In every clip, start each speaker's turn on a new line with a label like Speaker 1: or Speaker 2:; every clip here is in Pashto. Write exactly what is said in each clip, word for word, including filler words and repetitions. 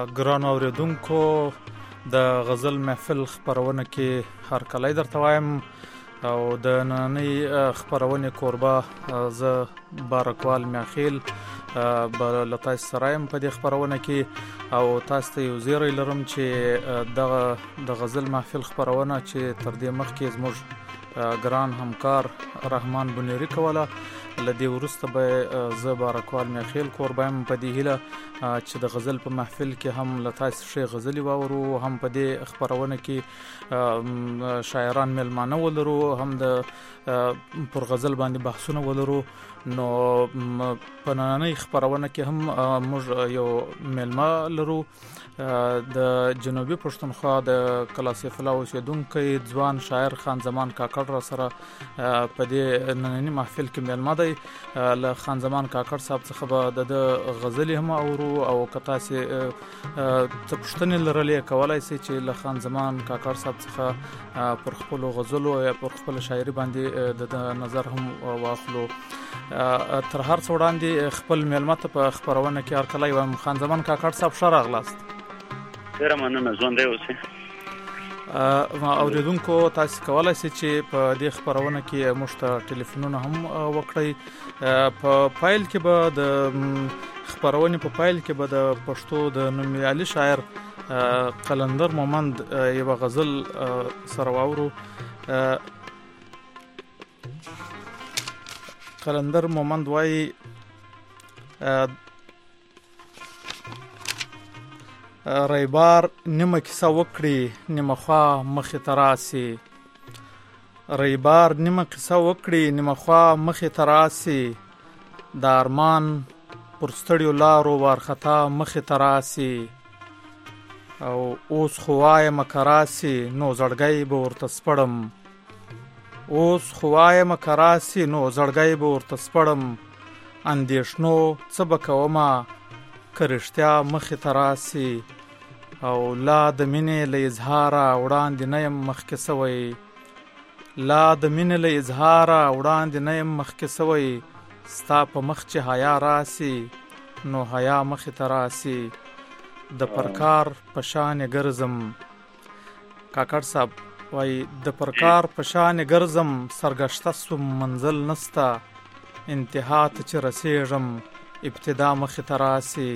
Speaker 1: ګرانو اوریدونکو د غزل محفل خبرونه کې هر کله درته وایم او د نننۍ خبرونه کوربه زه بارکوال میاخیل بل لتاس سرایم په دې خبرونه کې او تاسو ته یو زیری لرم چې د د غزل محفل خبرونه چې تر دې مخکې زموږ ګران همکار رحمان بنيري کوله لدی ورسته به زه بارکوال میاخیل کوربایم په دې هیله چې د غزل په محفل کې هم لتاس شي غزلي واورو هم په دې خبرونه کې شاعران ملمانه ولرو هم د پر غزل باندې بحثونه ولرو نو په نننۍ خبرونه کې هم موږ یو ملما لرو د جنوبي پښتونخوا د کلاسیفلا اوسیدونکو ځوان شاعر خان زمان کاکړ را سره په دې نننۍ محفل کې ملما دی له خان زمان کاکړ صاحب څخه به د غزل هم اورو او کتا سي تپښتنې لرلې کولای سي چې له خان زمان کاکړ صاحب څخه پر خپل غزلو یا پر خپل شاعري باندې د نظر هم واخلو تر هر څو وړاندې خپل ملما ته په خبرونه کې هر کله وایم خان زمان کاکړ صاحب ښه راغلاست.
Speaker 2: ډیره مننه ژوندی اوسئ.
Speaker 1: ما اوریدونکو تاسو کولای شئ چې په دې خبرونه کې موږ ته ټلیفونونه هم وکړئ. په فایل کې به د خبرونه په فایل کې به د پښتو د نومیالي شاعر قلندر مومند یو غزل سره واورو. قلندر مومند وایي ریبار نیمه کیسه وکړي نیمه خوا مخې ته راسي ریبار نیمه کیسه وکړي نیمه خوا مخې ته راسي د ارمان پر ستړیو لارو وارخطا مخې ته راسي او اوس خو وایم که راسي نو زړګی به ورته سپړم اوس خو وایم که راسي نو زړګی به ورته سپړم اندېښنو څه به کومه که رښتیا مخې ته راسي او لا د مینې له اظهاره وړاندې نه یم مخکې سوی لا د مینې له اظهاره وړاندې نه یم مخکې سوی ستا په مخ چې حیا راسي نو حیا مخې ته راسي د پرکار په شانې ګرځم. کاکړ صاحب وایي د پرکار په شانې ګرځم سرګشته سوم منزل نسته انتها ته چې رسیږم ابتدا مخې ته راسي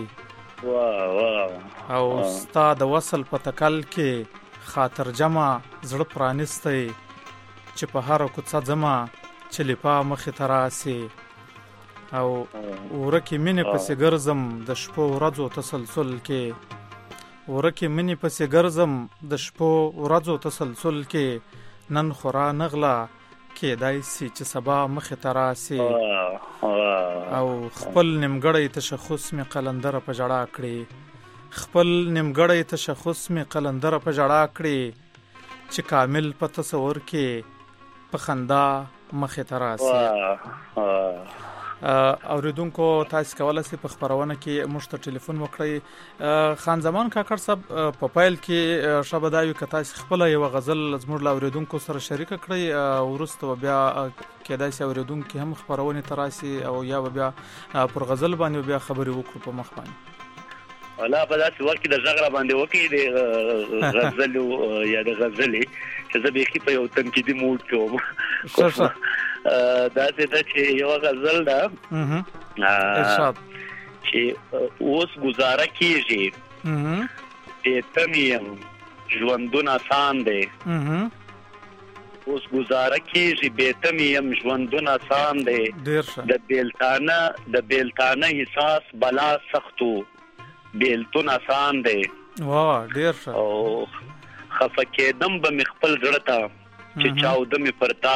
Speaker 1: او ستا د وصل په تکل کې خاطر جمع زړه پرانستی چې په هر کوڅه ځمه چې لپا مخې ته راسي او ورکې مینې پسې ګرځم د شپو ورځو تسلسل کې ورکې مینې پسې ګرځم د شپو ورځو تسلسل کې نن خورا نغله کېدای سي چې سبا مخې ته راسي او خپل نیمګړی تشخص می قلندره په جړا کړي خپل نیمګړی تشخص می قلندره په جړا کړي چې کامل په تصور کې په خندا مخې ته راسي. اوریدونکو تاسو کولای شئ په خبرونه کې موږ ته ټلیفون وکړئ. خان زمان کاکړ صاحب په فایل کې شابه دا یو که تاسو خپل یو غزل زموږ له اوریدونکو سره شریک کړئ ورسته بیا کېدای شي اوریدونکو هم خبرونه تراسي او یا بیا پر غزل باندې بیا خبري وکړو په مخ باندې.
Speaker 2: ولا په داسې وخت کې د ژغره باندې وکړي د غزل یا د غزلې چې زه به په یو تنقیدي موډ کې وم.
Speaker 1: ښه ښه
Speaker 2: دا څه چې یو غزل ده
Speaker 1: ارشاد
Speaker 2: چې اوس گزاره کیږي بیتم یم ژوندون آسان دی اوس گزاره کیږي بیتم یم ژوندون آسان دی د بیلتانه د بیلتانه احساس بلا سختو بیلتون آسان دی
Speaker 1: واه ډیر ښه
Speaker 2: او خفه کېدم به مې خپل زړه ته چې چاوده مې پرتا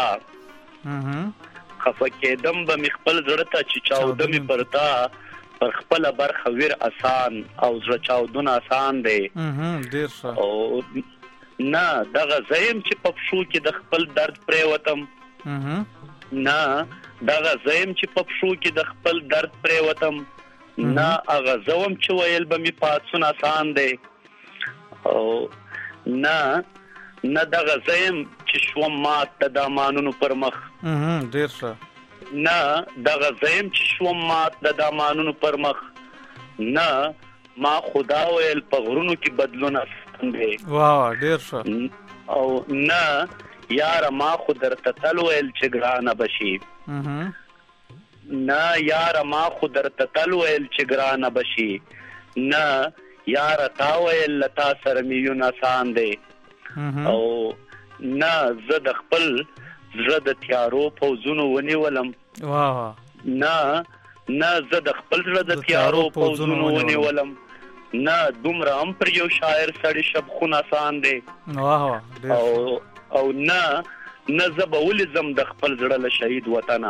Speaker 2: خفه کېدم به مې خپل زړه ته چې چاوده مې پرتا پر خپله برخه ویر آسان او زړه چاودون آسان دی
Speaker 1: ډیر ښه
Speaker 2: او نه دغه زه یم چې په پښو کې د خپل درد پرېوتم نه دغه زه یم چې په پښو کې د خپل درد پرېوتم نه هغه زه وم چې ویل به مې پاڅون آسان دی او نه نه دغه زه یم چې شوم مات د دامانونو پر مخ
Speaker 1: ډیر ښه
Speaker 2: نه دغه زه یم چې شوم مات د دامانونو پر مخ نه ما خدا ویل په غرونو کې بدلون آسان دی.
Speaker 1: واه ډیر ښه.
Speaker 2: او نه یاره ما خو درته تل ویل چې ګرانه بشي. نه یاره ما خو درته تل ویل چې ګرانه بشي. نه یاره تا ویل له تا سره میون آسان دی. او نه زه د خپل زړه د تیارو پوځونو ونیولم.
Speaker 1: واه.
Speaker 2: نه نه زه د خپل زړه د تیارو پوځونو ونیولم. نه دومره هم پر یو شاعر سړی شب خون آسان دی.
Speaker 1: واه.
Speaker 2: او او نه نه زه به ولې ځم د خپل زړه له شهید وطنه.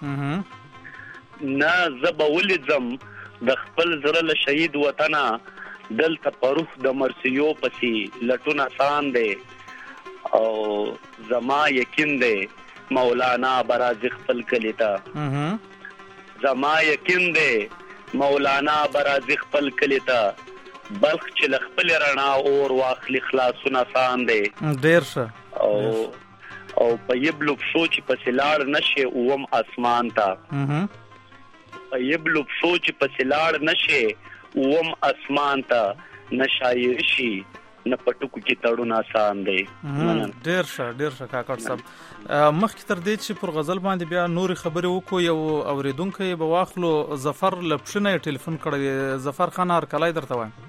Speaker 2: نه زه به ولې ځم د خپل زړه له شهید وطنه. دلته په روح د مرسیو پسې لټون آسان دی. او زما یقین دی مولانا برازي خپل کلی ته. زما یقین دی مولانا برازي خپل کلی ته. بلخ چې له خپل رڼا اور واخلي خلاصون آسان دی.
Speaker 1: ډیر ښه.
Speaker 2: او او په یبلو سوچ په سلاړ نشه اوم اسمان ته. په یبلو سوچ په سلاړ نشه اوم اسمان ته. نه شاعر شي نه پټکو کې تړون آسان دی.
Speaker 1: ډیر ښه ډیر ښه کاکړ صاحب. مخکې تر دې چې پر غزل باندې بیا نورې خبرې وکړو یو اوریدونکی به واخلو. ظفر له پښنه ټلیفون کړی. ظفر خان هرکلی درته وایم.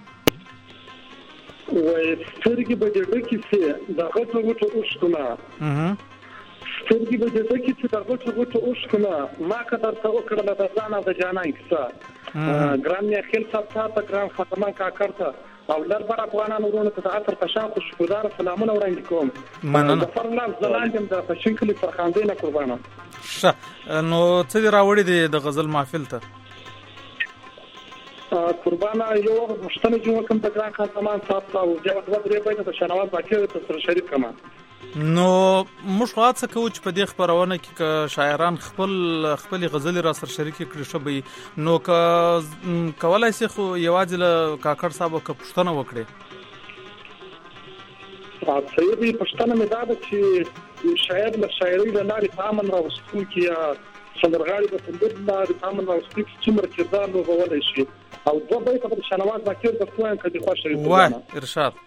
Speaker 3: وای سترګې به دې ډکې سي د غټو غټو اوښکونه. سترګې به دې ډکې سي د غټو غټو اوښکونه. ما که درته وکړله د ځان او د جانان کیسه. ګران مې خیل صاحب ته ته ګران فتمان کاکړ ته او لر بر افغانانو ورونو ته د عطر په شان خوشګذار سلامونه وړاندې کوم.
Speaker 1: مننه.
Speaker 3: ظفر الله زلاندم د پښین کلي فرخاندې نه قربانه.
Speaker 1: ښه نو څه دې راوړي دي د غزل محفل ته؟
Speaker 3: قربانه یو مشتنه جوړ کوم د ګران فتمان صاحب ته او بیا دوه درې بیت د شنواز باقي ته سره شریک کما.
Speaker 1: نو موږ هڅه کوو چې په دې خبرونه کې که شاعران خپل خپل غزل را سره شریک کړي شوی نو که کولای شي خو یوازې له کاکړ صاحب که پښتنه وکړي.
Speaker 3: صحیح دی. پښتنه مې دا ده چې شاعر له شاعرۍ له لارې تعامل راوستو کې یا سندرغاړي په سندر لارې تعامل راوستو کې څومره کردار لوبولی شي. او دوه بیته په شنواز باقي د کوم کدي خوښ شي.
Speaker 1: وای ارشاد.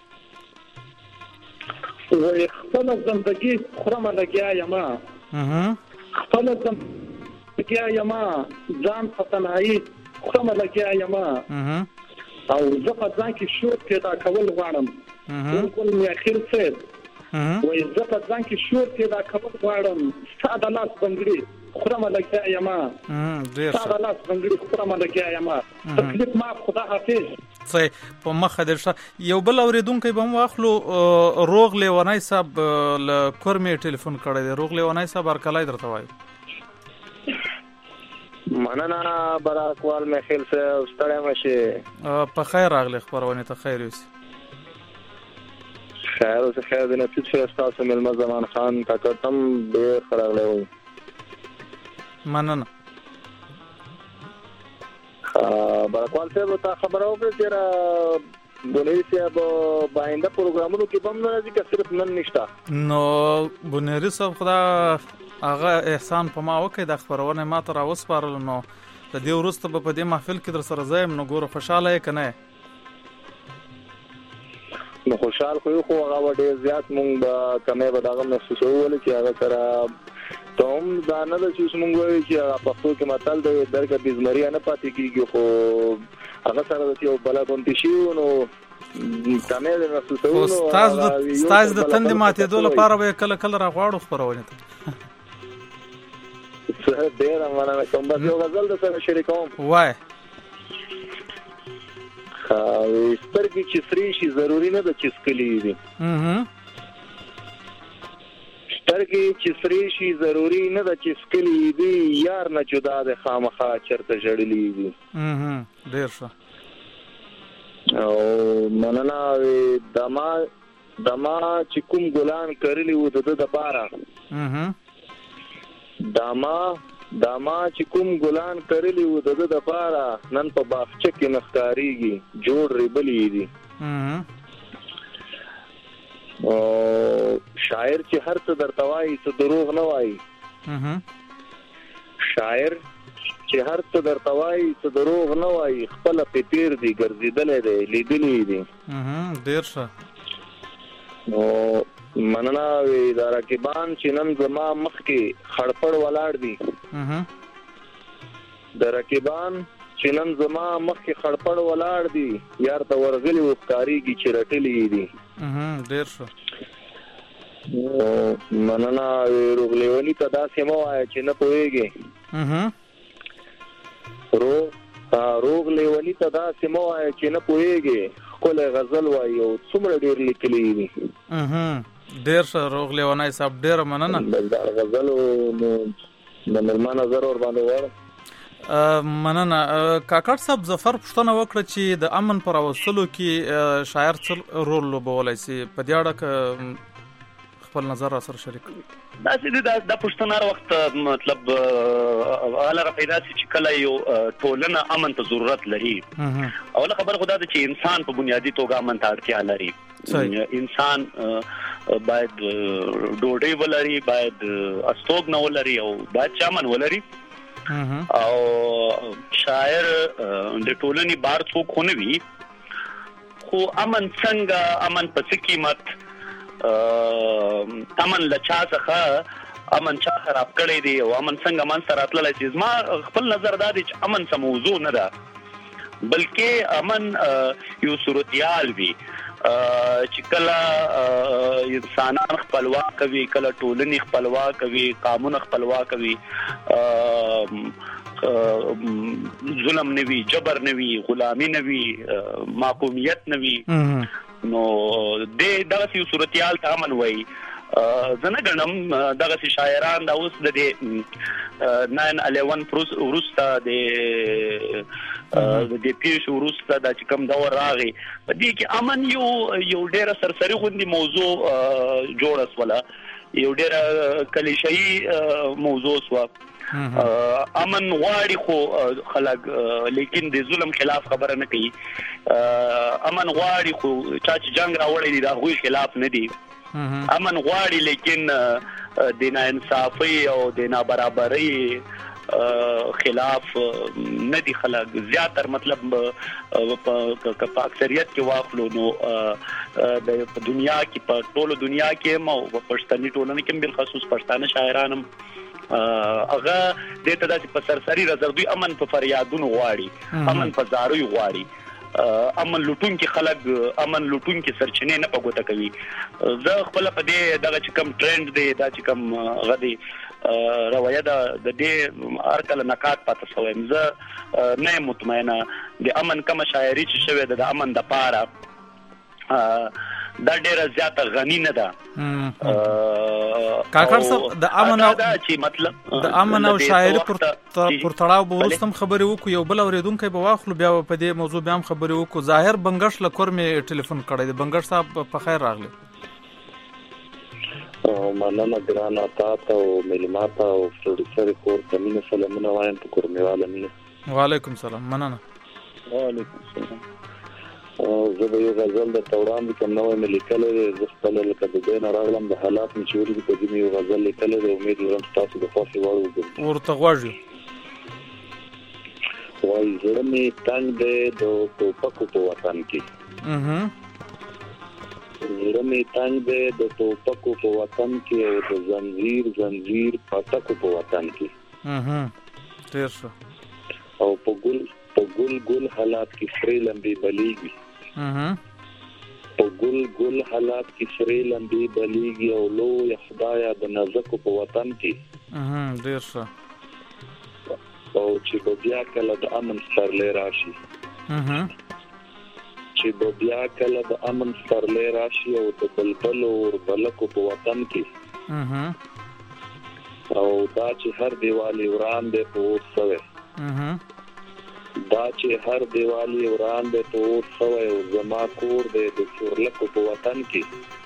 Speaker 3: وای خپل زندگی خرم لګیا یما. خپل زندگی یما ځان په تنهایی خرم لګیا یما. او زه په ځان کې شور پیدا کول غواړم. بالکل مې اخر څه وای زه په ځان کې شور پیدا کول غواړم. ساده لاس بنګړي خرم لګیا یما. ساده لاس بنګړي خرم لګیا یما. تکلیف ما خدا حافظ.
Speaker 1: صحیح په مخه درشه. یو بل اوریدونکی به مو واخلو. روغ لیونای صاحب له کورمې ټلیفون کړی دی. روغ لیونای صاحب هرکلی درته وایو.
Speaker 4: مننه براکوال مې خیل صاحب ستړی مشه.
Speaker 1: په خیر راغلی خبرونه ته خیر یوسي.
Speaker 4: خیر اوسه خیر د نصیب شه تاسو ملما زمان خان کاکړ تم ډېر ښه راغلی وي.
Speaker 1: مننه.
Speaker 4: براکوال صاحب ته خبره وکړه چې را بونیری صاحب باینده پروګرامونو کې بم نه راځي که صرف نن نشته.
Speaker 1: نو بونیری صاحب خدا هغه احسان په ما وکړي د خبرونه ما ته راوسپارل. نو د دې وروسته به په دې محفل کې در سره ځایم. نو ګوره خوشحاله یې که نه؟
Speaker 4: نو خوشحال خو یو خو هغه ډېر زیات مونږ به کمی به دغه محسوسولو چې هغه سره ته هم دا نه ده چې اوس مونږ وایو چې هغه پښتو کې متل دی درګه بزمري نه پاتې کېږي. خو هغه سره د یو بله غونډې شي نو کمی د محسوسولو
Speaker 1: ستاسو د تندې ماتېدو لپاره به یې کله کله راغواړو خپرونې ته.
Speaker 4: ډېره مننه کوم. بس یو غزل در سره شریکوم.
Speaker 1: وای
Speaker 4: سترګې چې سرې شي ضروري نه ده چې څکلې دي. سترګې چې سرې شي ضروري نه ده چې څکلې دي. یار نه جدا ده خامخا چرته ژړلې دي.
Speaker 1: ډېر ښه.
Speaker 4: او مننه. دما دما چې کوم ګلان کرلی وو د ده دپاره دما دما چې کوم ګلان کرلی وو د ده دپاره نن په باغچه کې نه ښکارېږي جوړ ریبلې دي. شاعر چې هر څه درته وایي څه دروغ نه وایي. شاعر چې هر څه درته وایي څه دروغ نه وایي، خپله پې تېر دي، ګرځېدلی دی، لیدلی دي.
Speaker 1: ډېر ښه.
Speaker 4: نو مننه. وي دا رقیبان چې نن زما مخکې خړپړ ولاړ دي، د رقیبان چې نن زما مخکې خړپړ ولاړ دي، یار ته ورغلي و ښکارېږي چې رټلي دي.
Speaker 1: ډېر ښه.
Speaker 4: مننه. روغ لیوني ته داسې مه وایه چې نه پوهېږې. روغ روغ لیوني ته داسې مه وایه چې نه پوهېږې، ښکلی غزل وایي او څومره ډېر لیکلي دي.
Speaker 1: ډېر ښه روغ لیونی صاحب، ډېره مننه.
Speaker 4: دا غزل د مېلمه نظر ور باندې غواړم.
Speaker 1: مننه. کاکړ صاحب ظفر پوښتنه وکړه چې د امن پر راوستلو کې شاعر څه رول لوبولی سي، په دې اړه که خپل نظر را سره شریک کړي.
Speaker 2: داسې دي دا پوښتنه هر وخت مطلب هله را پیدا سي چې کله یو ټولنه امن ته ضرورت لري. اوله خبره خو دا ده چې انسان په بنیادي توګه امن ته اړتیا لري. انسان باید ډوډۍ ولري، باید استوګنه ولري او باید چې امن ولري. او شاعر د ټولنې بار څوک خو نه وي، خو امن څنګه، امن په څه قیمت، امن له چا څخه، امن چا خراب کړی دی او امن څنګه منځته راتللی شي. زما خپل نظر دا دی چې امن څه موضوع نه ده، بلکې امن یو صورتیال وي چې کله انسانان خپلواک وي، کله ټولنې خپلواک وي، قانون خپلواک وي، ظلم نه وي، جبر نه وي، غلامي نه وي، محکومیت نه وي، نو دغسې یو صورتیال ته امن وایي. زه نه ګڼم دغسې شاعران دا اوس د دې ناین الیون وروسته د دې پیښو وروسته دا چې کوم دور راغی، په دې کې امن یو یو ډېره سرسري غوندې موضوع جوړه سوله، یو ډېره کلیشه‌ایي موضوع سوه. امن غواړي خو خلک لیکن د ظلم خلاف خبره نه کوي. امن غواړي خو چا چې جنگ راوړی دی د هغوی خلاف نه دی. امن غواړي لیکن د ناانصافۍ او د نابرابرۍ خلاف نه دي خلک. زیاتر مطلب په اکثریت کې واخلو نو د دنیا کې، په ټولو دنیا کې هم او په پښتني ټولنه کې هم بالخصوص پښتانه شاعران هم هغه دې ته داسې په سرسري نظر دوی امن په فریادونو غواړي، امن په زاروی غواړي، امن لوټونکي خلک امن لوټونکي سرچینې نه په ګوته کوي. زه خپله په دې دغه چې کوم ټرینډ دی، دا چې کوم هغه دی رویه ده، د دې هر کله نکات پاته شوی یم. زه نه یم مطمئنه د امن کومه شاعري چې شوې ده د امن دپاره دا ډیره زیاته غنی نه ده.
Speaker 1: کاکړ صاحب د امن او
Speaker 2: چې مطلب
Speaker 1: د امن او شاعري پر تړاو به وروسته هم خبرې وکړو. یو بل اورېدونکی به واخلو، بیا په دې موضوع بیا هم خبرې وکړو. ظاهر بنګش له کور مې ټلیفون کړی دی. بنګش صاحب په خیر راغلی.
Speaker 4: مننه ګرانه تا ته او مېلمه ته او پروډوسر کور ته مینه سلامونه وایم په کورنیواله مینه.
Speaker 1: وعلیکم سلام. مننه.
Speaker 4: وعلیکم سلام. زه به یو غزل درته وړاندې کړم، نوی مې لیکلی دی. زه خپله لکه د ځای نه راغلم، د حالات مې چې ولیدي په دې مې یو غزل لیکلی دی. امید لرم ستاسو د خوښې وړ وګرځي.
Speaker 1: ورته غوږ یو.
Speaker 4: وایي زړه مې تنګ دی د ټوپکو په وطن کې، زړه مې تنګ دی د ټوپکو په وطن کې او د زنځیر زنځیر پټکو په وطن کې.
Speaker 1: ډېر ښه.
Speaker 4: او په ګل په ګل ګل حالات کې سرې لمبې بلیږي، په ګل ګل حالات کې سرې لمبې بلیږي او لویه خدایه د نازکو په وطن کې.
Speaker 1: ډېر ښه.
Speaker 4: او چې به بیا کله د امن سپرلی راشي، چې به بیا کله د امن سپرلی راشي او د بلبلو اوربلکو په وطن کې، او دا چې هر دیوالې وران دی په اور سوی، دا چې هر دیوالې وران دی په اور سوی او زما کور دی د چورلکو په وطن کې،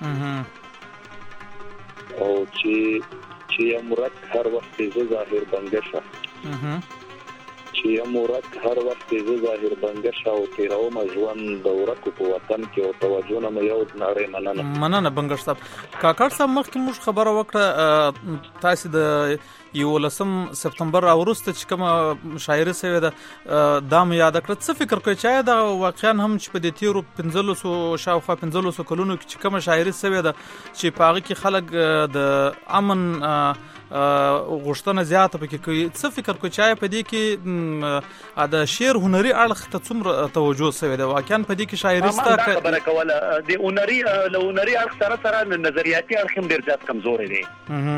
Speaker 4: او چې چې امرک هر وخت زه ظاهر بنګشه، چې امرک هر وخت زه ظاهر بنګشه او تیروم ژوند د ورکو په وطن کې او توجه نه مې یو نړۍ مننه.
Speaker 1: مننه بنګش صاحب. کاکړ صاحب مخکې موږ خبره وکړه تاسو د یولسم سپتمبر وروسته چې کوم شاعري سوې ده دا مې یاد کړه. څه فکر کوئ چې دا واقعا هم چې په دې تیرو پنځلسو شاوخوا پنځلسو کلونو کې چې کوم شاعري سوې ده چې په هغه کې خلک د امن غوښتنه زیاته پکې کوي، څه فکر کوئ چې په دې کې د شعر هنري اړخ ته څومره توجه سوې ده؟ واقعا په دې کې شاعري سته
Speaker 2: خبره کوله د هنري له هنري اړخ سره سره نظریاتي اړخ هم ډېر زیات کمزوري دی،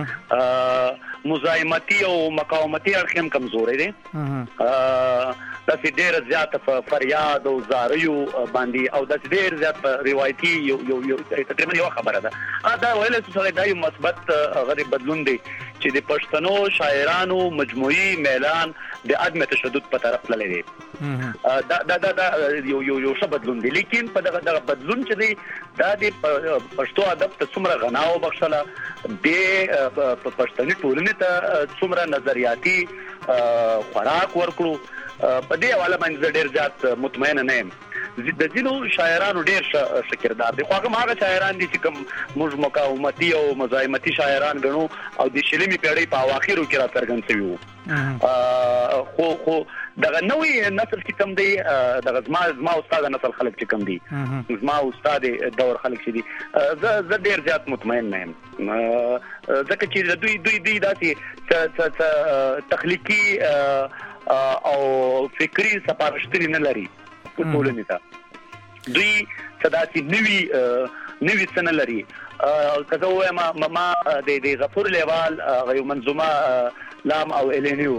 Speaker 2: مزاحمتي او مقاومتي اړخ هم کمزوري دی. داسې ډېر زیات فریاد او زاریو باندې او داسې ډېر زیات روایتي یو یو تقریبا یو خبره ده. دا ویل چې دا یو مثبت غریب بدلون دی چې د پښتنو شاعرانو مجموعي میلان د عدم تشدد په طرف تللی دی. دا دا دا یو یو یو څه بدلون دی، لیکن په دغه دغه بدلون چې دی دا د پښتو ادب ته څومره غنا وبخښله، د پښتني ټولنې ته څومره نظریاتي خوراک ورکړو، په دې حواله باندې زه ډېر زیات مطمئنه نه یم. د ځینو شاعرانو ډېر ښه کردار دی، خو هغه هغه شاعران دي چې کوم موږ مقاومتي او مزاحمتي شاعران ګڼو او د شلمې پیړۍ په اواخرو کې را څرګند شوي وو. خو خو دغه نوې نسل چې کوم دی، دغه زما زما استاد نسل خلک چې کوم دي، زما استاد دور خلک چې دي، زه زه ډېر زیات مطمئن نه یم، ځکه چې دوی دوی دوی داسې تخلیقي او فکري سپارښتنې نه لري ټولنې ته. دوی صداسي نوي نوي څه نه لري. که زه ووایم ما د غفور لیوال هغه یو منظومه لام او الینیو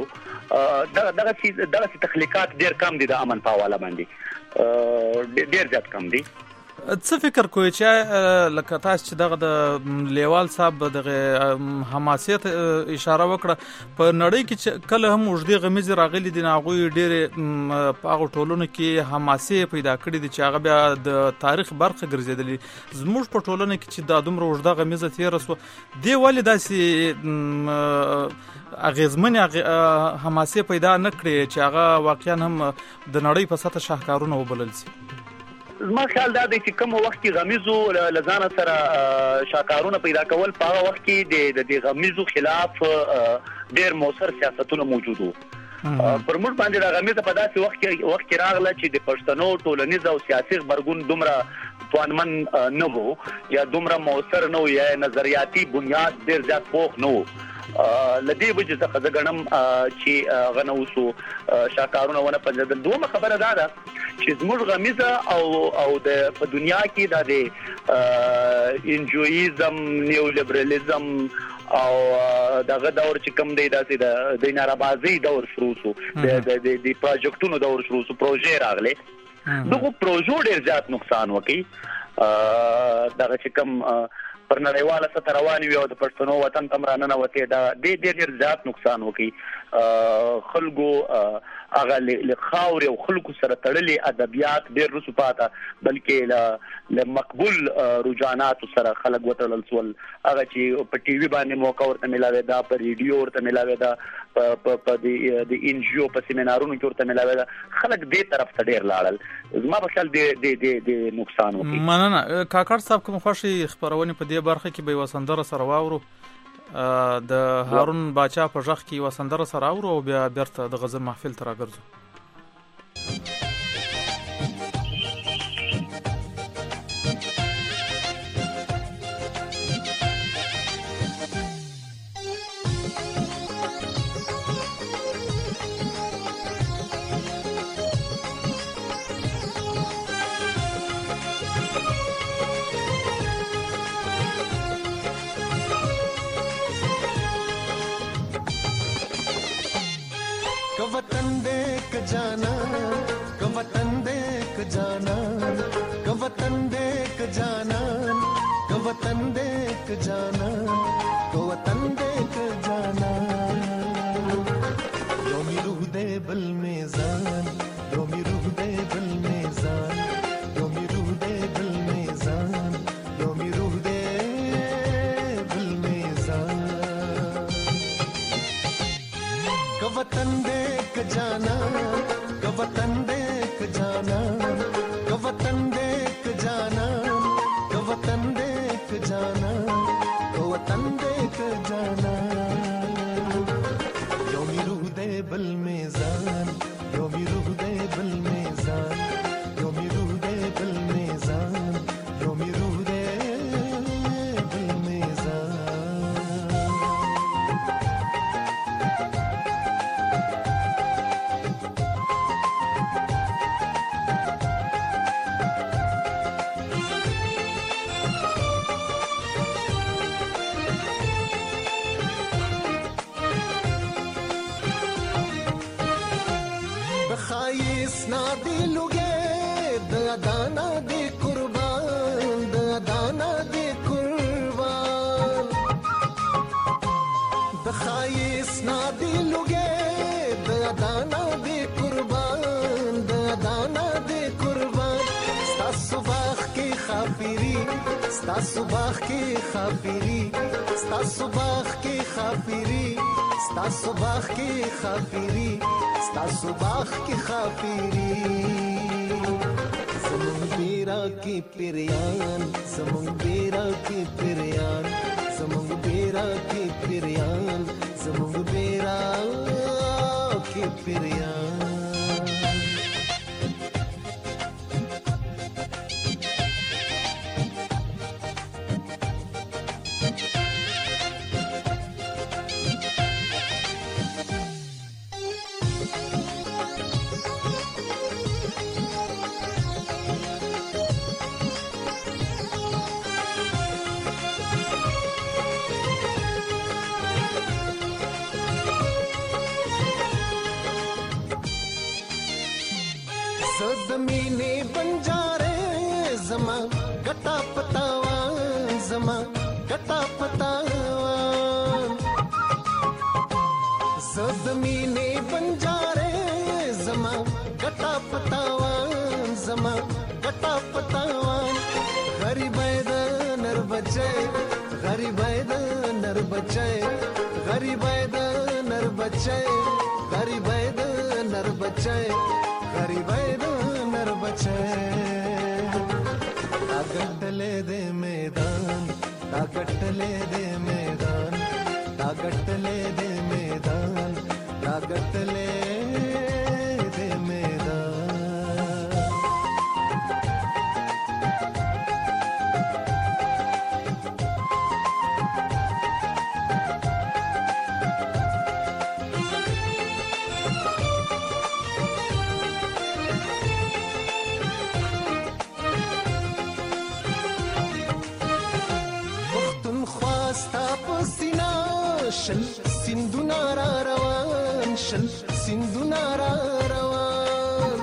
Speaker 2: دغسې تخلیقات ډېر کم دي د امن په حواله باندې، ډېر زیات کم دي.
Speaker 1: څه فکر کوئ چې لکه تاسو چې دغه د لیوال صاحب دغه حماسیت اشاره وکړه، په نړۍ کې چې کله هم اوږدې غمیزې راغلي دي، هغوی ډېرې په هغو ټولنو کې حماسې پیدا کړي دي چې هغه بیا د تاریخ برخه ګرځېدلي. زموږ په ټولنه کې چې دا دومره اوږده غمیزه تېره شوه، دې ولې داسې اغېزمنې حماسې پیدا نه کړې چې هغه واقعا هم د نړۍ په سطحه شاهکارونه وبلل شي؟
Speaker 2: زما خیال دا دی چې کوم وخت کې غمیزو له ځانه سره شاهکارونه پیدا کول، په هغه وخت کې د غمیزو خلاف ډېر مؤثر سیاستونه موجود وو. پر موږ باندې د غمیزه په داسې وخت کې وخت کې راغله چې د پښتنو ټولنیز او سیاسي غبرګون دومره توانمن نه وو یا دومره مؤثر نه وو یا نظریاتي بنیاد ډېر زیات پوخ نه وو. لدې وجه څخه زه ګڼم چې هغه نه اوسو شاهکارونه ونه پنځېدل. دومره خبره دا ده چې زموږ غمیزه او او د په دنیا کې دا د انجویزم، نیو لیبرالیزم او دغه دور چې کوم دی داسې د نارابازۍ دور شروع شو، د پروجیکټونو دور شروع شو، پروژې راغلې. دغه پروژو ډېر زیات نقصان وکړي، دغه چې کوم پر نړیواله سطح روانې وي او د پښتنو وطن ته هم راننوتې، دا ډېر ډېر ډېر زیات نقصان وکړي. خلکو هغه له خاورې او خلکو سره تړلي ادبیات ډېر رسو پاته، بلکې له مقبول رجحاناتو سره خلک وتړل شول. هغه چې په ټي وي باندې موقع ورته میلاوېده، په ریډیو ورته میلاوېده، په د ان جي او په سیمینارونو کې ورته میلاوېده، خلک دې طرف ته ډېر لاړل. زما په خیال د نقصان وکړي.
Speaker 1: مننه. کاکړ صاحب کوم خوښې خپرونې په دې برخه کې به یوه سندره سره واورو، د هارون باچا په غږ کې یوه سندره سره اورو او بیا بیرته د غزل محفل ته راګرځو.
Speaker 5: वतन देख जाना, वतन देख जाना, वतन देख जाना, वतन देख जाना, वतन देख जाना. योमी रूह दे बल मेज़ान, योमी रूह दे बल मेज़ान, योमी रूह दे बल मेज़ान, योमी रूह दे बल मेज़ान. वतन देख जाना, वतन देख जाना, वतन देख जाना, वतन देख जाना, वतन देख जाना. خایس نا دی لوګې د دانا دی قربان د دانا دی قربان د خایس نا دی لوګې د دانا دی قربان د دانا دی قربان ستا صبح کی خافری ستا صبح کی خافری ستا صبح کی خافری ستا صبح کی خافری ستا صبح کی خافری زمون بیرا کی پریان زمون بیرا کی پریان زمون بیرا کی پریان زمون بیرا کی پریان मीने बंजारे जमा गटा पतावान जमा गटा पतावान ज़मीने बंजारे जमा गटा पतावान जमा गटा पतावान गरीब नर बचे गरीब नर बचे गरीब नर बचे गरीब नर बचे गरीब नर बचे तागटले दे मैदान तागटले दे मैदान तागटले दे मैदान तागटले दे मैदान شل سندونه را روان شل سندونه را روان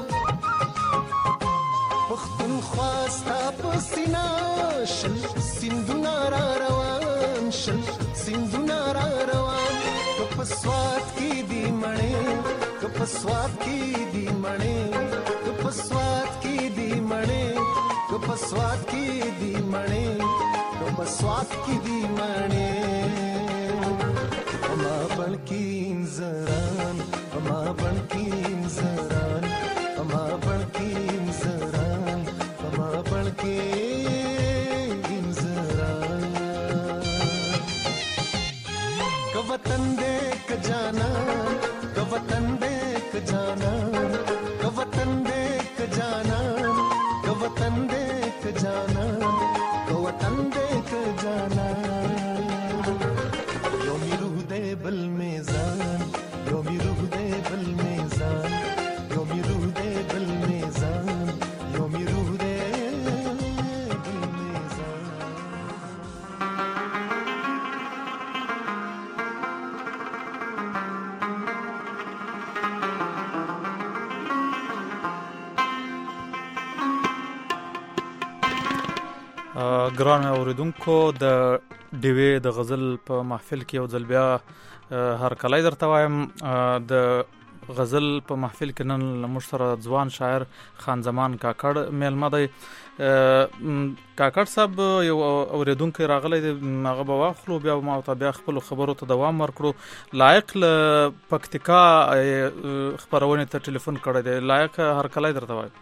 Speaker 5: پښتونخوا ستا په سینا شل سندونه را روان شل سندونه را روان که په سوات کې دی مړې که په سوات کې دی مړې که په سوات کې دی مړې که په سوات کې دی مړې که په سوات کې دی مړې ما بلکین زران ما بلکین زران ما بلکین زران ما بلکین زران که وطن دے که جانا که وطن دے که جانا که وطن دے که جانا که وطن دے که جانا که وطن دے که جانا بل میزان یومی روح دے بل میزان یومی روح دے بل میزان یومی روح دے بل میزان
Speaker 1: ګران اوریدونکو د ډیوی د غزل په محفل کې یو ځل بیا هر کله درته وایم د غزل په محفل کې نن موږ سره ځوان شاعر خان زمان کاکړ میلمه دی. کاکړ صاحب یو اوریدونکو راغلی دی هغه به واخلو بیا ما ته بیا خپل خبرو ته دوام ورکړو. لایق له پکتیکا خبرونه ته ټلیفون کړی دی. لایق هر کله درته وایم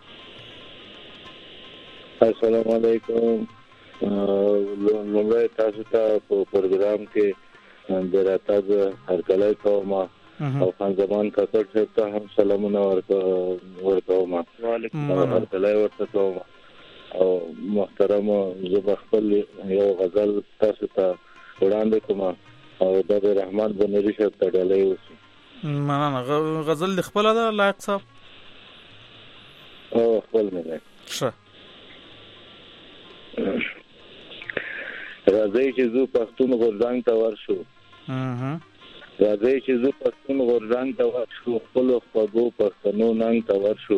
Speaker 4: السلام علیکم. لومړی تاسو ته په پروګرام کې د راتګ هرکلی کوم او خان زمان کاکړ صاحب ته هم سلامونه ورکوم. وعلیکم السلام هرکلی ورته کوم او محترم زه خپل یو غزل تاسو ته وړاندې کوم او د رحمان بنری صاحب ته ډالۍ وسی.
Speaker 1: مننه. غزل خپل ده لایق صاحب؟
Speaker 4: او خپل نه
Speaker 1: ښه.
Speaker 4: راځي چې زو پښتون غورځنګ ته ورشو راځي چې زه پښتون غورځنګ ته ورشو خپل خپلو پښتنو ننګ ته ورشو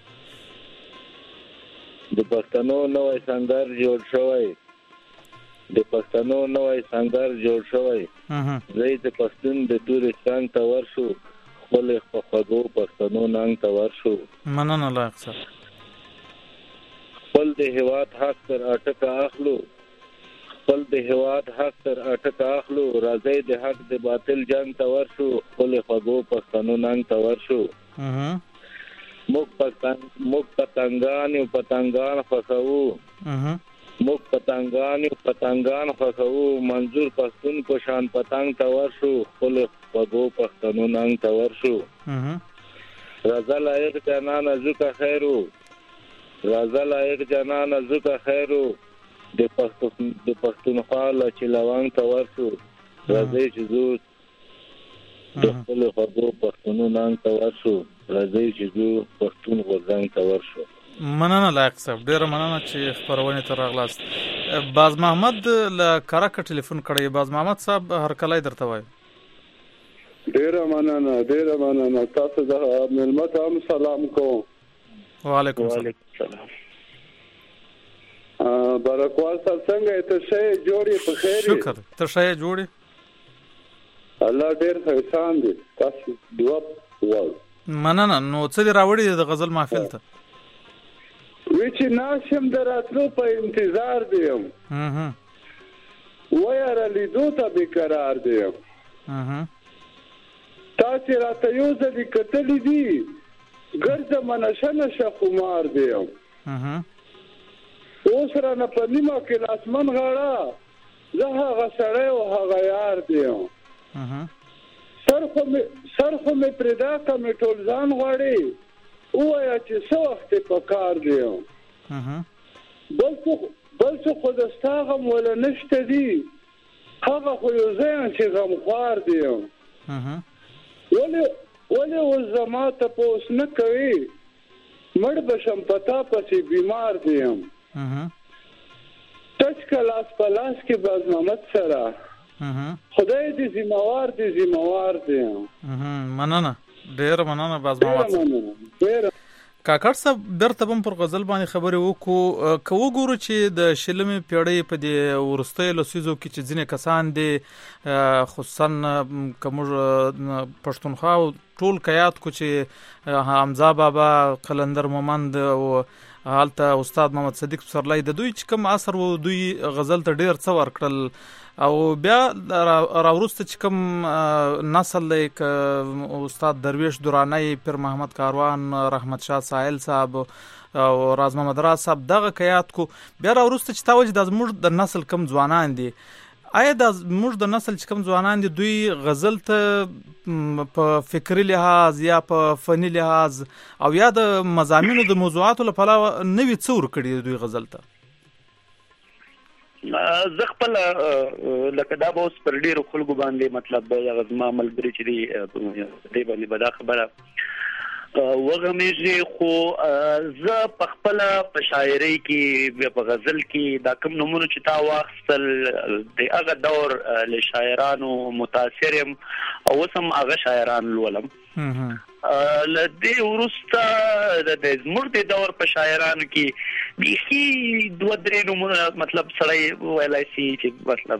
Speaker 4: د پښتنو نوې سنگر جوړ شوی د پښتنو نوې سنگر جوړ شوی زه د پښتون د تورې څنګ ته ورشو خپل خپلو پښتنو ننګ ته ورشو
Speaker 1: مننه لایق صاحب
Speaker 4: خپل د هیواد حق تر اټکه اخلو خپل د هیواد حق تر اټکه اخلو راځي د حق د باطل جنگ ته ورشو خپل خپلو پښتنو ننګ ته ورشو موږ پښتون موږ پتنګان او پتنګان فسو موږ پتنګان او پتنګان فسو منظور پښتون په شان پتنګ ته ورشو خپل خپلو پښتنو ننګ ته ورشو راځه لایق جنان زکه خیرو راځه لایق جنان زکه خیرو د پښتون د پښتونخوا له چلوان ته ورشو راځي چې زو د خپل خپلو پښتنو ننګ ته ورشو راځي چې زو پښتون غورځنګ ته ورشو
Speaker 1: مننه لایق صاحب ډیره مننه چې خبرونه تر راغلاست باز محمد له کراکه ټلیفون کړی باز محمد صاحب هر کله درته وای
Speaker 6: ډیره مننه ډیره مننه تاسو د ملمت هم سلام کوم
Speaker 1: وعلیکم السلام
Speaker 6: برکوال سر څنګه ته شې جوړې په خیر
Speaker 1: شکر ته شې جوړې
Speaker 6: الله ډېر احسان دې تاسو دعا وال
Speaker 1: مننه نو څه دې راوړې د غزل محفل ته
Speaker 6: وی چې ناشم دراتلو په انتظار دیم
Speaker 1: ها
Speaker 6: وير لیدو ته بیقرار دیم
Speaker 1: ها
Speaker 6: تاسو راته یو ځل کتلې دي ګرځه منشنه شخمار دیم
Speaker 1: ها
Speaker 6: اوس را نه په نیمه کې لاسمن غاړه زه هغه سړی او هغه یار دیم سر خو مې سر خو مې پردا کا مې ټول ځان غواړي وایا چې څو وخت په کار دیم بل څه بل څه خو دستاغه مولا نشته دي هغه خو یو ځای چې غم خوار دیم ولې ولې و زما ته پوس نه کوي مړ بشم پتا پسې بیمار دیم تچ کلاس پلاس کې باز محمد سره خدای دې ذمہوار دې ذمہوار دې
Speaker 1: مننه ډېر مننه باز محمد
Speaker 6: ډېر
Speaker 1: کاکړ صاحب درته هم پر غزل باندې خبرې وکړو که وګورو چې د شلمې پیړۍ په دې وروستیو لسیزو کې چې ځینې کسان دي خصوصا که موږ پښتونخوا ټول کیات کو چې حمزه بابا قلندر مومند او حالته استاد محمد صدیق پسرلی د دوی چې کوم اثر و دوی غزل ته ډېر څه ورکړل او بیا راوروسته چې کوم نسل دی که استاد درویش درانی پیر محمد کاروان رحمت شاه ساحل صاحب او راز محمد راز صاحب دغه کیات کو بیا راوروسته چې تا وجه د زموږ د نسل کم ځوانان دي آیا د موږ د نسل چې کوم ځوانان دي دوی غزل ته په فکری لحاظ یا په فني لحاظ او یا د مضامینو د موضوعاتو لپاره نوې څور کړي دوی غزل ته
Speaker 2: زه خپل لکه دا به اوس پر ډېرو خلکو باندې مطلب هغه زما ملګري چې دي دې باندې به دا خبره وغمیږي خو زه په خپل په شاعرۍ کې په غزل کې دا کوم نمونه چې تا واخیستل د هغه دور له شاعرانو متاثر یم او اوس هم هغه شاعران لولم لدې وروسته د زموږ د دور په شاعرانو کې بیخي دوه درې نمونه مطلب سړی ویلی شي چې مطلب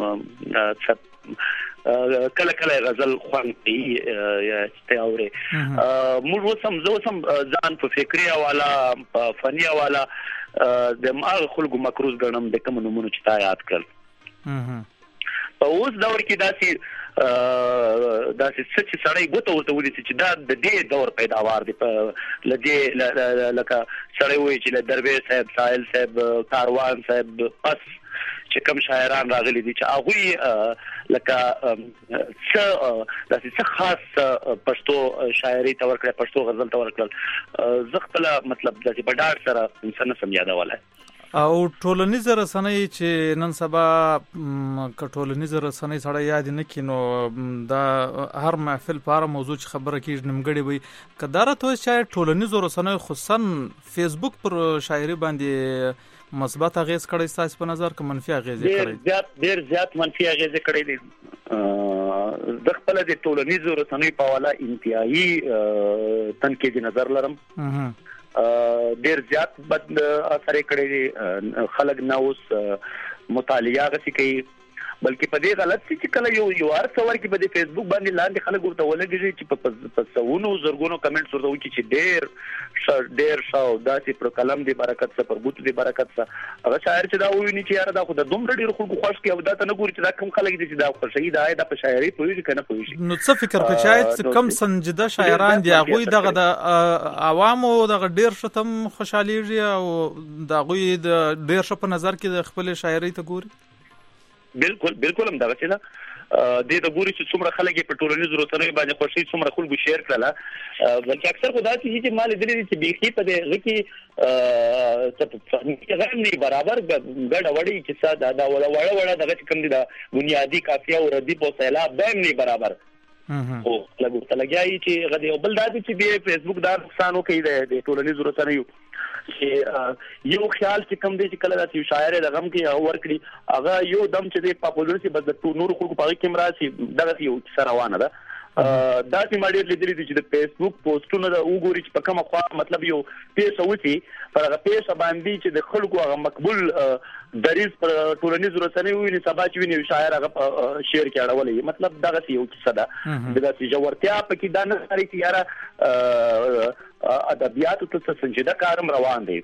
Speaker 2: کله کله غزل خوان کوي یا استاوري موږ وسم زه وسم ځان په فکری حواله په فني حواله د ماغ خلکو مکروز ګڼم د کوم نمونه چې تا یاد کړل په اوس دور کې داسې داسې څه سړی ګوته ورته ودی چې دا د دې دور پیداوار دی په لدې لکه سړی وایي چې له درویش صاحب ساحل صاحب کاروان صاحب پس چې کوم شاعران راغلي دي چې هغوی لکه څه داسې څه خاص پښتو شاعري ته ورکړه پښتو غزل ته ورکړل زه خپل مطلب داسې په ډاډ سره انسان سم یادولای
Speaker 1: او ټولنیز رسنۍ چې نن سبا ک ټولنیز رسنۍ سره یاد نه کینو دا هر محفل په اړه موضوع چې خبره کیږي نمګړي وي کدارته چې ټولنیز رسنۍ خصوصا فیسبوک پر شاعري باندې مثبت اغیز کړی تاسو په نظر کې منفي اغیز کړی
Speaker 2: ډیر زیات ډیر زیات منفي اغیز کړی دي د خپل د ټولنیزو رسنیو په حواله انتهایی تنقیدي نظر لرم. ډیر زیات بد اثر کړی خلک نه اوس مطالعه غسي کوي، بلکې په دې غلط چې کله یو یو ار څور کې په فیسبوک باندې لاندې خلک ورته ولګي چې په سونو زرګونو کمنټس ورته وکړي چې ډیر ډیر شاو داسې پر کلم دی برکت سره پر بوت دی برکت سره هغه شاعر چې دا ویني چې یاره دا خو د دومره ډیر خلکو خوښ کې او دا ته نه ګوري چې دا کوم خلک دي چې دا خوشي دا د په شاعري پوهیږي کنه پوهیږي.
Speaker 1: نو څه فکر کوي چې کم سنجیده شاعران دي هغه دغه د عوامو دغه ډیر شتم خوشاليږي او دغه د ډیر شپ په نظر کې د خپل شاعري ته ګوري؟
Speaker 2: بالکل بالکل هم دا څه ده د د ګوري چې څومره خلک په ټولنیزو رسنیو باندې خوشي څومره خلکو شیر کړل، بلکې اکثر خدای چې مال دې چې بيخي په دې کې څه غیر نه برابر ګډ وړي چې ساده دا وړ وړ وړ دغه کوم دي دا بنیادی کافیه او ردی په سیلاب دیم نه برابر او لګو تلګیای چې غدي او بل دا چې د فیسبوک دا نقصان کوي د ټولنیزو رسنیو چې یو خیال چې کم دی چې کله د شاعر د غم کې اور کړی هغه یو دم چې د پاپولریټي بد د نور خلکو په کیمرا سي دغه یو سروانه ده. دا چې ماډیر لیدلې دي چې د فیسبوک پوسټونه د وګوري چې په کومه خوا مطلب یو پیسه وتی پر هغه پیسه باندې چې د خلکو هغه مقبول دریز پر ټولنیزو رسنیو ویني سبا چې ویني شاعر هغه شعر کې اړولې مطلب دغه یو څه ده دغه چې جوړتیا پکې دا نه لري چې یاره ادبیات ته سنجیده کارم روان دي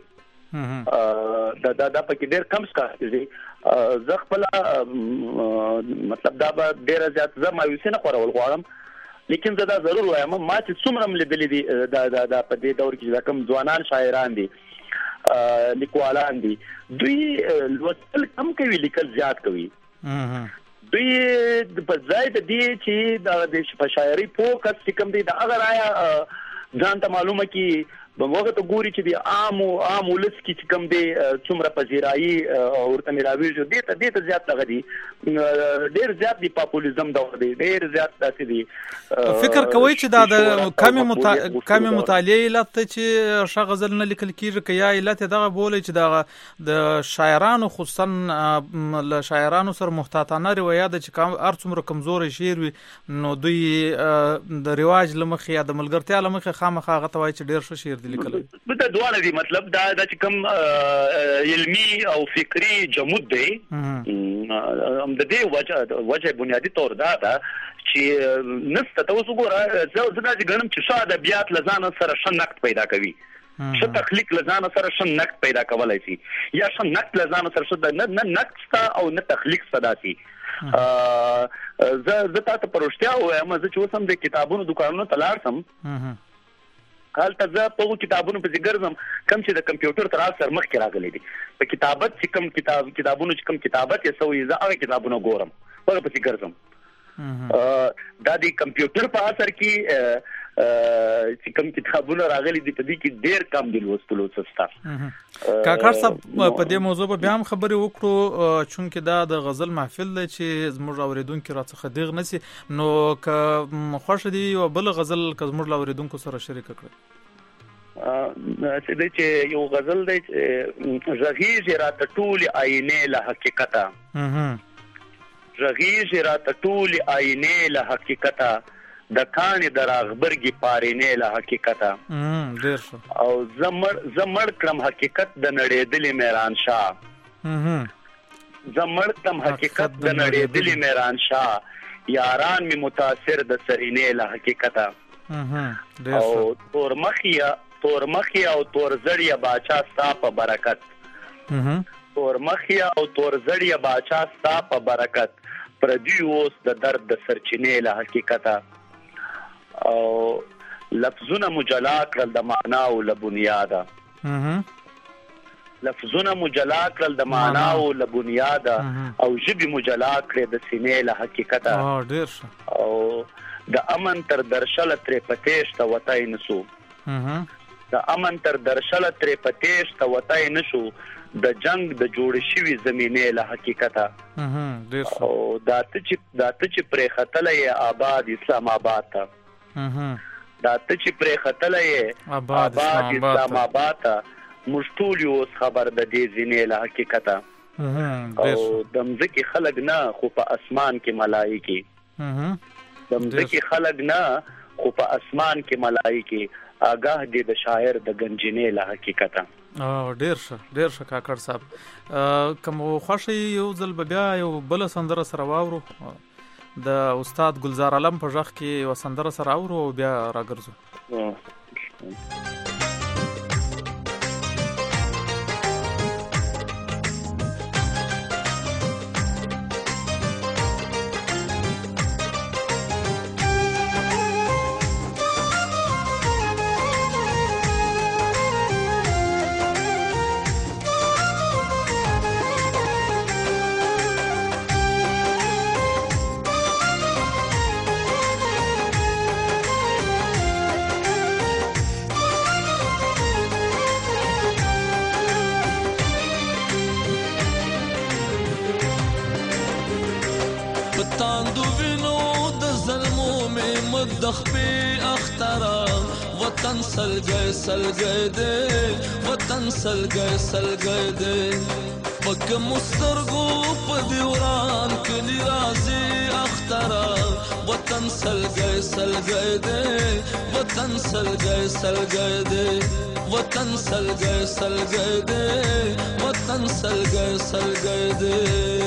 Speaker 2: دا دا د پکې ډېر کم ښکار دي. زه خپل مطلب دا به ډېر زیات زه مایوسي نه خورول غواړم، لیکن زه دا ضرور وایم ما چې څومره ملیدلې دي دا دا د په دې دور کې کوم ځوانان شاعران دي لیکوالان دي دوی لوستل کم کوي لیکل زیات کوي. دوی په ځای د دې چې د شاعري فوکس کوم دی دا اگر آیا ځان ته معلومه کی بموږ ته ګوري چې د عام او عام ولس کې چې کوم دی څومره پذیرایي ورته ملاوي جو دي ته دې ته زیات لغدي ډېر زیات دی پاپولیزم دا دی ډېر زیات داسې دی.
Speaker 1: فکر کوي چې دا د کمی متا... کمی مطالعه علت چې ش غزل نه لیکل کیږي که یا علت دغه بوله چې دا د شاعرانو خصوصا له شاعرانو سره محتاطانه روایت چې کوم ار څومره کمزور شعر وي نو دوی د رواج لمخې یا د ملګرتیا لمخې خامخا هغه توای چې ډېر ښه شعر
Speaker 2: بده دوانه دي مطلب دا د کوم علمي او فکری جمود دی هم د دې وجه وجه بنیادی طور دا ده چې نست تاسو ګوره زه دا چې ګڼم چې شاده بیات لزان سره شنقت پیدا کوي ش تخلیق لزان سره شنقت پیدا کولای شي یا شنقت لزان سره شد نه نقد او نه تخلیق صدا شي. زه زه تاسو پرشتیا وایم چې وسم د کتابونو دکانونو تلار سم حال ته زه په کتابونو په ګرځم کم چې د کمپیوټر تر اثر مخ کې راغلي دي په کتابت چې کم کتاب کتابونو چې کم کتابت یې سوې زه هغه کتابونه ګورم په په ګرځم دا د کمپیوټر په اثر کې چې کم کتابونه راغلي دي په دې کې ډېر کم دي لوستلو سستا.
Speaker 1: کاکړ صاحب په دې موضوع به بیا هم خبرې وکړو چونکه دا د غزل محفل دی چې زموږ اوریدونکو راڅخه دیغ نسی نو که خوښ دي او بل غزل که زموږ اوریدونکو سره شریک کړئ.
Speaker 2: چې د چې یو غزل دی چې ژغیږي راته ټولې آینې له حقیقته ژغیږي راته ټولې آینې له حقیقته د کانې د راغبرګي پارینې له حقیقته او زمړ زمړ کړم حقیقت د نړېدلې میران شاه زمړ کړم حقیقت د نړېدلې میران شاه یاران می متاثر د سرینې له حقیقته او تور مخیا تور مخیا او تور زړیا باچا ستا په برکت تور مخیا او تور زړیا باچا ستا په برکت پردی اوس د درد د سرچینې له حقیقته او لفظونه مجلا کړل د معنا او ل بنیاده لفظونه مجلا کړل د معنا او ل بنیاده او ژبه مجلا کړې د سینې له حقیقته او د امن تر درشل تر پتیش ته وتای نسو د امن تر درشل تر پتیش ته وتای نشو د جنگ د جوړ شوی زمینې له حقیقته او دا ته چې دا ته چې پرې خطلې آباد اسلام آباد ته دا ته چې پرې خطلې آباد اسلام آباد ته مشتول یو خبر د دې زینې له حقیقته او د مځکه خلق نه خو په اسمان کې ملائکه د مځکه خلق نه خو په اسمان کې ملائکه آگاه دي د شاعر د گنجینې له حقیقت.
Speaker 1: او ډیر ښه ډیر ښه کاکړ صاحب. کوم خوښي یو ځل بیا یو بل سندره سره واورو د استاد گلزار عالم په ژغ کې یو سندره سره اورو او بیا راګرځو.
Speaker 7: वतन सलगए सलगए दे वतन सलगए सलगए दे पक मुस्तरगो पदिवरान कली राजी अख्तरा वतन सलगए सलगए दे वतन सलगए सलगए दे वतन सलगए सलगए दे वतन सलगए सलगए दे.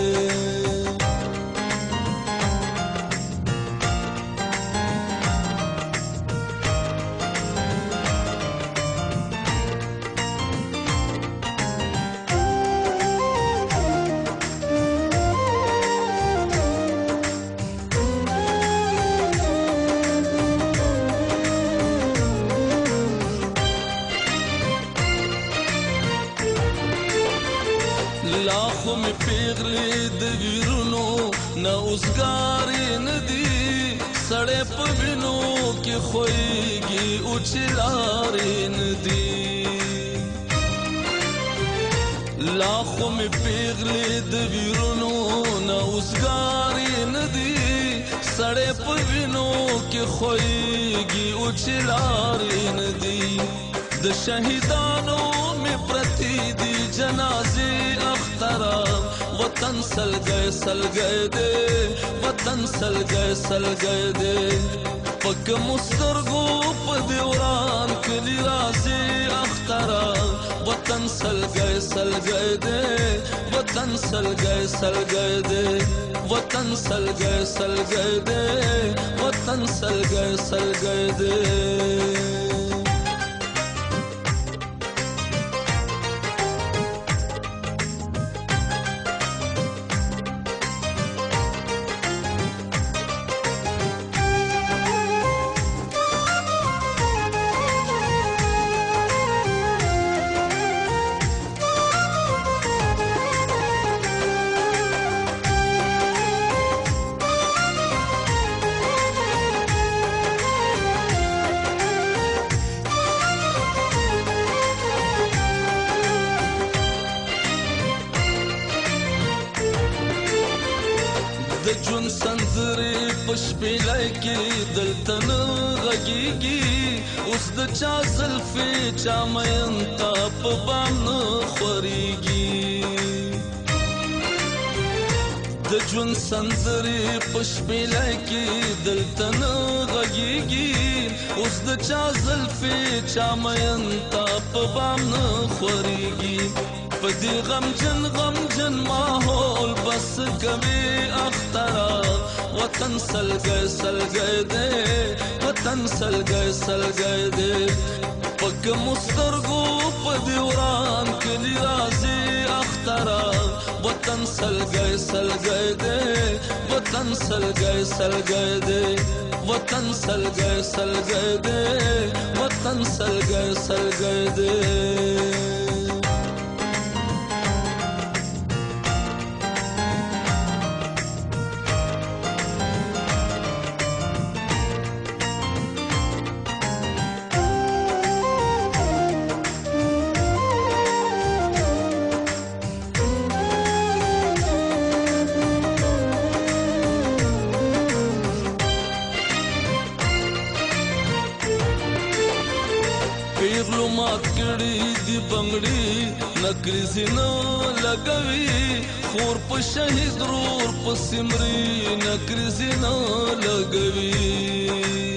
Speaker 7: लाखों में पिघले दगिरनो न उसगारी नदी सड़े पविनो की खोएगी उछलारी नदी. लाखों में पिघले दगिरनो न उसगारी नदी सड़े पविनो की खोएगी उछलारी नदी. द शहीदानों में प्रतिदी जनाजे अख्तरा वतन सल गए सल गए दे वतन सल गए सल गए दे पक मुस्तरगो पदिवरान कली राजे अख्तरा वतन सल गए सल गए दे वतन सल गए सल गए दे वतन सल गए सल गए दे वतन सल गए सल गए दे. جون سندري پشپلای کې دلتن غږیږي اوس د چا زلفې چا مین تا په بام خوريږي. د جون سندري پشپلای کې دلتن غږیږي اوس د چا زلفې چا مین تا په بام خوريږي. پدی غم جن غم جن ماحول بس کبھی اخترا وطن سل گئے سل گئے دے وطن سل گئے سل گئے دے پک مسترگو پدی وران کلی رازی اخترا وطن سل گئے سل گئے دے وطن سل گئے سل گئے دے وطن سل گئے سل گئے دے وطن سل گئے سل گئے دے. پیغلو مات کړي دی بنگړي نکري زینو لګوي خور په شهید رور په سمري نکري زینو لګوي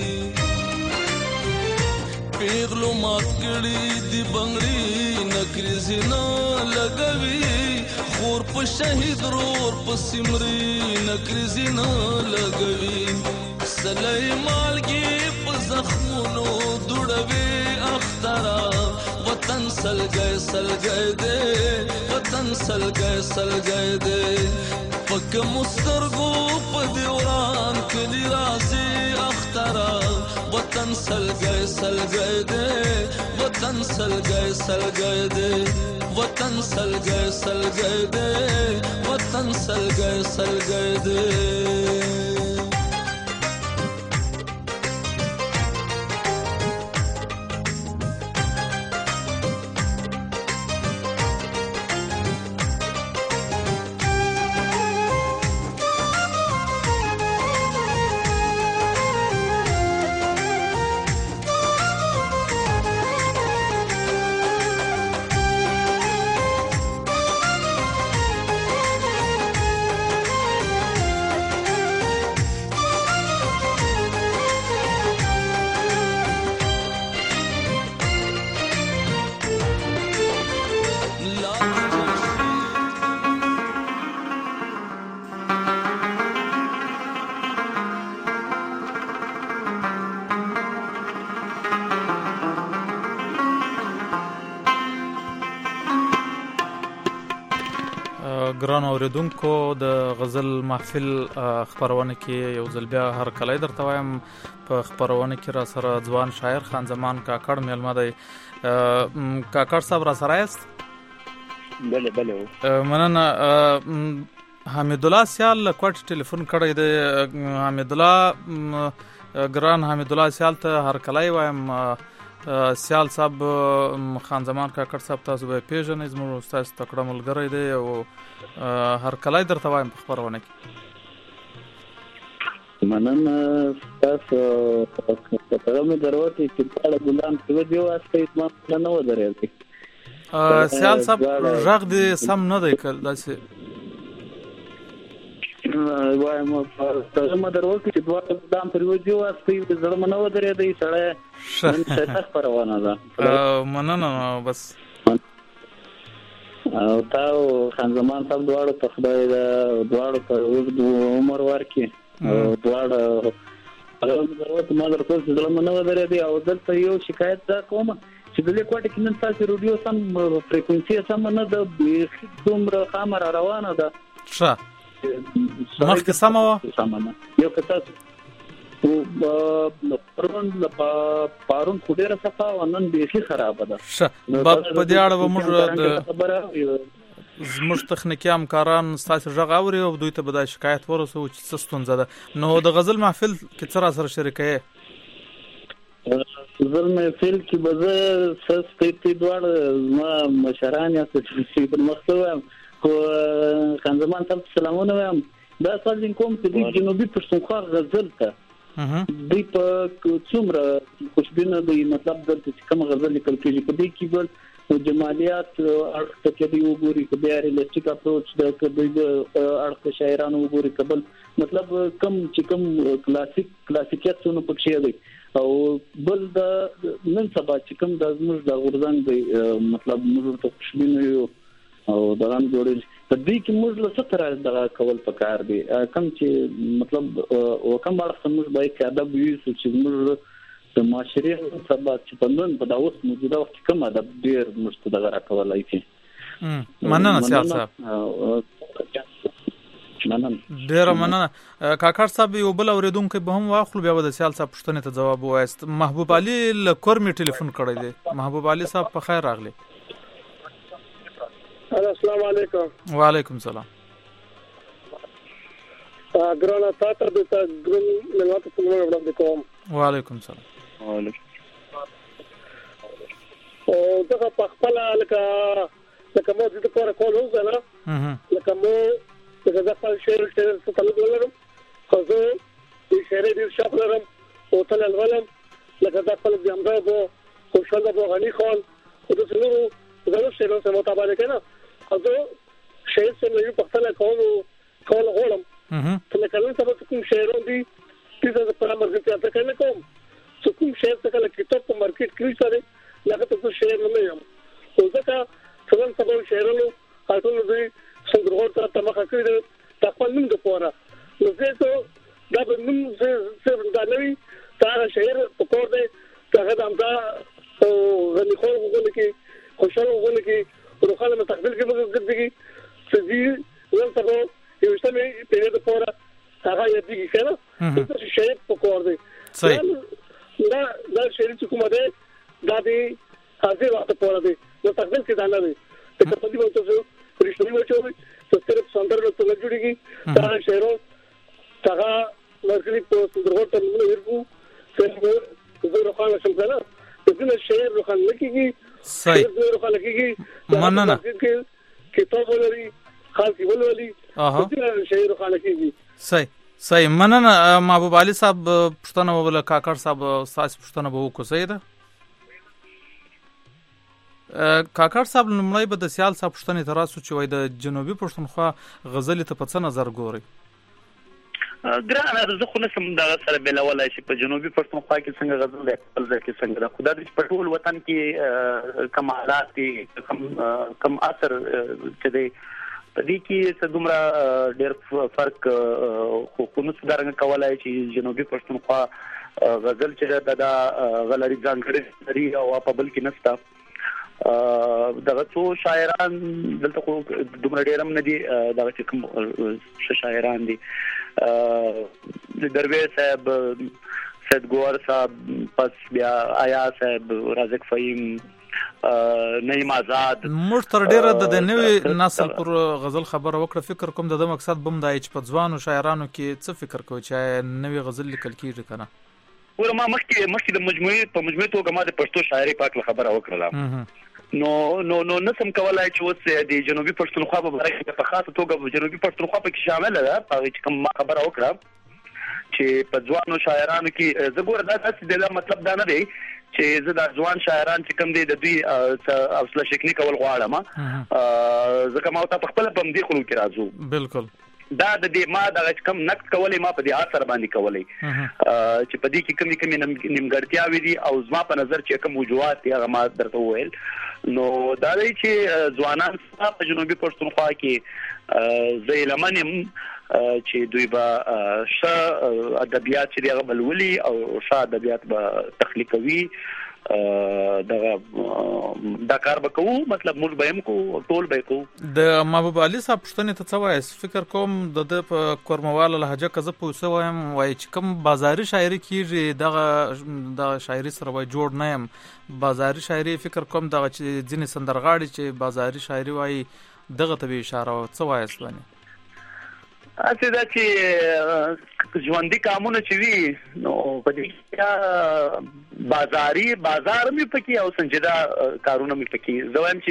Speaker 7: پیغلو مات کړي دی بنگړي نکري زینو لګوي خور په شهید رور په سمري نکري زینو لګوي سلای مالګي په زخمونو دوړوي اخترا وطن سلګي سلګي دې وطن سلګي سلګي دې پک مسترګو په دیوران کلی رازي اخترا وطن سلګي سلګي دې وطن سلګي سلګي دې وطن سلګي سلګي دې وطن سلګي سلګي دې
Speaker 1: ګران اوریدونکو د غزل محفل خبرونه کې یو ځل بیا هر کله درته وایم په خبرونه کې را سره ځوان شاعر خان زمان کاکړ میلمه دی. کاکړ صاحب را سره است؟
Speaker 2: بله بله
Speaker 1: مننه. حمید الله سیال کوټ ټلیفون کړی دی. حمید الله ګران حمید الله سیال ته هر کله وایم سیال صاحب خان زمان کاکړ صاحب تاسو به پیژنئ زموږ استاد تکړه ملګری دی او هر کله درته وایم په خبرونه کې.
Speaker 2: مننه تاسو په ترمه دروته چې په ګلان په دیو واسطه ما نه و درېږي.
Speaker 1: سیال صاحب ژغ دې سم نه دی کړ داسې
Speaker 2: وایم په ترمه دروته چې په ګلان په دیو واسطه زړه نه و درېږي سره نن څه خبرونه ده.
Speaker 1: مننه بس
Speaker 2: او تاو خان زمان صاحب دواړو په خدای دا دواړو په اوږد عمر ورکړي او دواړو هغه ضرورت ما درته ځل منو درې دی او دلته یو شکایت دا کوم چې د لیکوټ کې نن تاسو رادیو سم فریکوئنسي سم نه د دومره خامر روانه ده.
Speaker 1: ښه مخکې سم و
Speaker 2: سم نه یو کتاب او پرون پارون خډيره صفه ونن بیخي خراب ده.
Speaker 1: ښه په دې اړه موږ د زموږ تخنیکی همکاران ستاسو ژغ اوري او دوی ته به دا شکایت ورسو چې څه ستونزه ده. نو د غزل محفل کې څه را سره شریکه
Speaker 2: غزل محفل کې به زه سستې دوړ ما مشران یا څه په مخته خو خان زمان صاحب سلامونه وایم. دا څنګه کوم چې جنوبي پښتونخوا غزل ته دوی په څومره خوشبینه دی مطلب دلته چې کوم غزل لیکل کېږي په دې کې بل جمالیات اړخ ته کې دی وګوري که بیا ریلسټیک اپروچ د دوی د اړخ شاعرانو وګوري کبل مطلب کم چې کم کلاسیک کلاسیکیت څونه پکې دی او بل د نن سبا چې کم د زموږ د غورځنګ دی مطلب موږ ته خوشبینه یو او دغه جوړل په دې کې موږ له څه تر دغه کول پکار دی کم چې مطلب او کم اړخ موږ باید کې ادب یو چې موږ د معاشري سبا چې په نن په داوس موجوده وخت کې کم ادب ډیر موږ دغه راکولای شي.
Speaker 1: مننه سیال صاحب ډیر مننه. کاکړ صاحب یو بل اوریدونکو به هم واخلو بیا د سیال صاحب پښتنه ته جواب وایست. محبوب علي لکورمي ټلیفون کړی دی. محبوب علي صاحب په خیر راغلی.
Speaker 8: السلام علیکم.
Speaker 1: وعلیکم السلام.
Speaker 8: ګرانه تاسو ته ګران ملوات په موږ وړاندې کوم.
Speaker 1: وعلیکم السلام.
Speaker 2: وعلیکم.
Speaker 8: او دا په خپل لکه لکه مو د کور کول وځه نه لکه مو د ځخل شعر شعر څه تعلق ولرم خو زه د شعر د شپ لرم او تل ولم لکه دا خپل د امراض خوشحال افغانی خان خود سنو زنو شیران سره مطابقه کنه خو شهید سره یو پختنه کوم کول غولم ته کله څه کوم شیران دي چې په مرګ ته کنه کوم څه کوم شیر څه کله کتاب په مارکیټ کې سره لکه ته شیر نه یم خو ځکه څنګه سبا شیرانو خاطر دوی څنګه ورته تمخه کړی د خپل نوم د پوره نو زه ته دا به نوم زه دا نوی دا شهر په کور دی هغه د امدا او غني خو وګورئ کې خوشاله وګورئ کې روخانه مستقبل کې وګورئ چې دې ول سبا یو څه په دې پوره هغه یې دي کنه چې شهر په کور دی صحیح دا دا شهر چې کومه ده دا دې حاضر وخت پوره دی مستقبل کې دا نه دی ته په دې وخت څه رښتینی وچوي چې صرف سندر له څنګه جوړیږي دا شهرو څنګه لکه په څنګه ته موږ ورکو څنګه زه روخانه شم کنه دغه شهر روخانه لکېږي صحیح زه روخانه لکېږي مننه کتاب ولري خاصي ولولي دغه شهر روخانه لکېږي
Speaker 1: صحیح صحیح مننه محبوب علي صاحب پښتنه وبله کاکړ صاحب ساس پښتنه به وکړو صحیح ده کاکړ صاحب لمړی به د سیال صاحب پښتنې تراسو چې وای د جنوبي پښتونخوا غزل ته په څه نظر ګوري
Speaker 2: ګرانه زه خو نسم دا سره بلولای شي په جنوبي پښتونخوا کې څنګه غزل د خپل ځای کې څنګه د خدای د پټول وطن کې کم حالات دي کم کم اثر چې دی په دې کې څه دومره ډېر فرق خو کو نو څنګه کولای چې جنوبي پښتونخوا غزل چې دا غلري ځانګړي لري او په بل کې نستا دغه څو شاعران دلته خو دومره ډېرم نه دي دغه چې کوم شاعران دي درویش صاحب سید ګوهر صاحب پس بیا آیا صاحب رازق فهیم نعیم آزاد
Speaker 1: موږ تر ډیره د نوې نسل پر غزل خبره وکړه فکر کوم د مقصد بم دی چې په ځوانو شاعرانو کې څه فکر کوي چې نوې غزل لیکل کیږي کنه
Speaker 2: ورما مخکې مخکې د مجموعي په مجموعي توګه ما د پښتو شاعري پاک خبره وکړه نو نو نو نسم کولای چې اوس د جنوبي پښتونخوا په اړه کې په خاصه توګه جنوبي پښتونخوا په کې شامل ده په چې کوم خبره وکړه چې په ځوانو شاعرانو کې زګور دا څه د مطلب دا نه دی چې زه د ځوان شاعران چې کوم دي د دوی حوصله شکني کول غواړم ځکه ما ته خپل په دې خلکو کې راځو
Speaker 1: بالکل
Speaker 2: دا د دې ما د کم نقد کولې ما په دې اثر باندې کولې چې په دې کې کمی کمی نیمګړتیاوې دي او زما په نظر چې کوم وجوهات دي هغه ما درته وویل نو دا دی چې ځوانان په جنوبي پښتونخوا کې زه لمنم چې دوی به ش ادبیات چې هغه بلولي او ش ادبیات به تخلیقوي دغه دا کار وکړو مطلب موږ به هم کو ټول به کو
Speaker 1: د محبوب علي صاحب پښتنې ته څه وایي فکر کوم د په کورمواله لهجه کزه پوسه وایم وای چې کوم بازاري شاعري کیږي دغه د شاعري سره وای جوړ نه يم بازاري شاعري فکر کوم دغه چې ځینې سندرغاړي چې بازاري شاعري وای دغه ته اشاره څه وایي اسلامي
Speaker 2: اته دا چې ژوندۍ کارونه چې وی نو په دې بازاري بازار می پکې او سنجیده کارونه می پکې زویم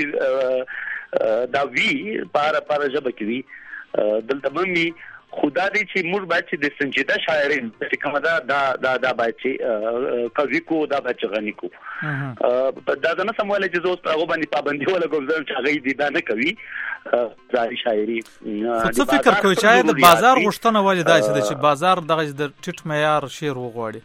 Speaker 2: چې دا وی پار پار جبه کې وی دلته مې خدا دې چې موږ باید چې د سنجیده شاعري چې کومه دا دا دا باید چې کوي کو دا باید چې غني کو دا نه سمواله چې زوس هغه باندې پابندي ولا کوم ځل چې هغه دې دا نه کوي ځای شاعري
Speaker 1: څه فکر کوي چې د بازار غشتنه ولې داسې چې بازار دغه د ټیټ معیار شعر وغواړي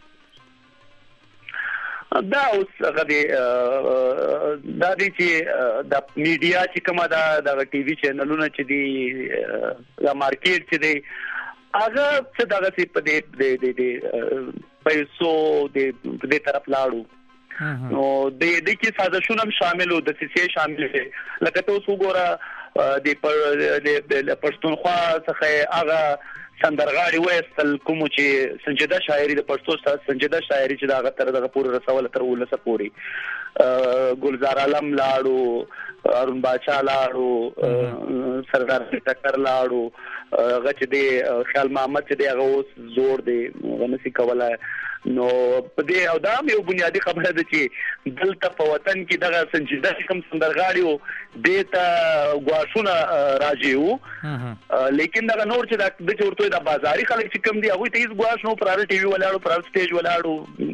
Speaker 2: دا اوس هغه دی دا دی چې د میډیا چې کومه دا د ټي وي چینلونه چې دی د مارکیټ چې دی هغه څه دغه څه په دې د د پیسو د دې طرف لاړو نو د دې کې سازشونه شامل او د سیسي شامل دي لکه تاسو ګوره د پښتونخوا څخه هغه سندرغاړي وېستل کوم چې سنجیده شاعري د پښتو سنجیده شاعري چې دا تر دغه پورې رسول تر ولسه پوري ګلزار عالم لاړو ارون باچا لاړو سردار ټکر لاړو غچ دی خیال محمد چې دی هغه اوس زور دی غنسي کولای نو په دې او دا یو بنیادی خبره ده چې دلته په وطن کې دغه سنجیده کوم سندرغاړي وو دیتا غواښونه راځي وو لیکن دا نور چې د چورتوي د بازاري خلک چې کوم دی هغه ته هیڅ غواښ نو پر ټي وي ولاړو پر سټیج ولاړو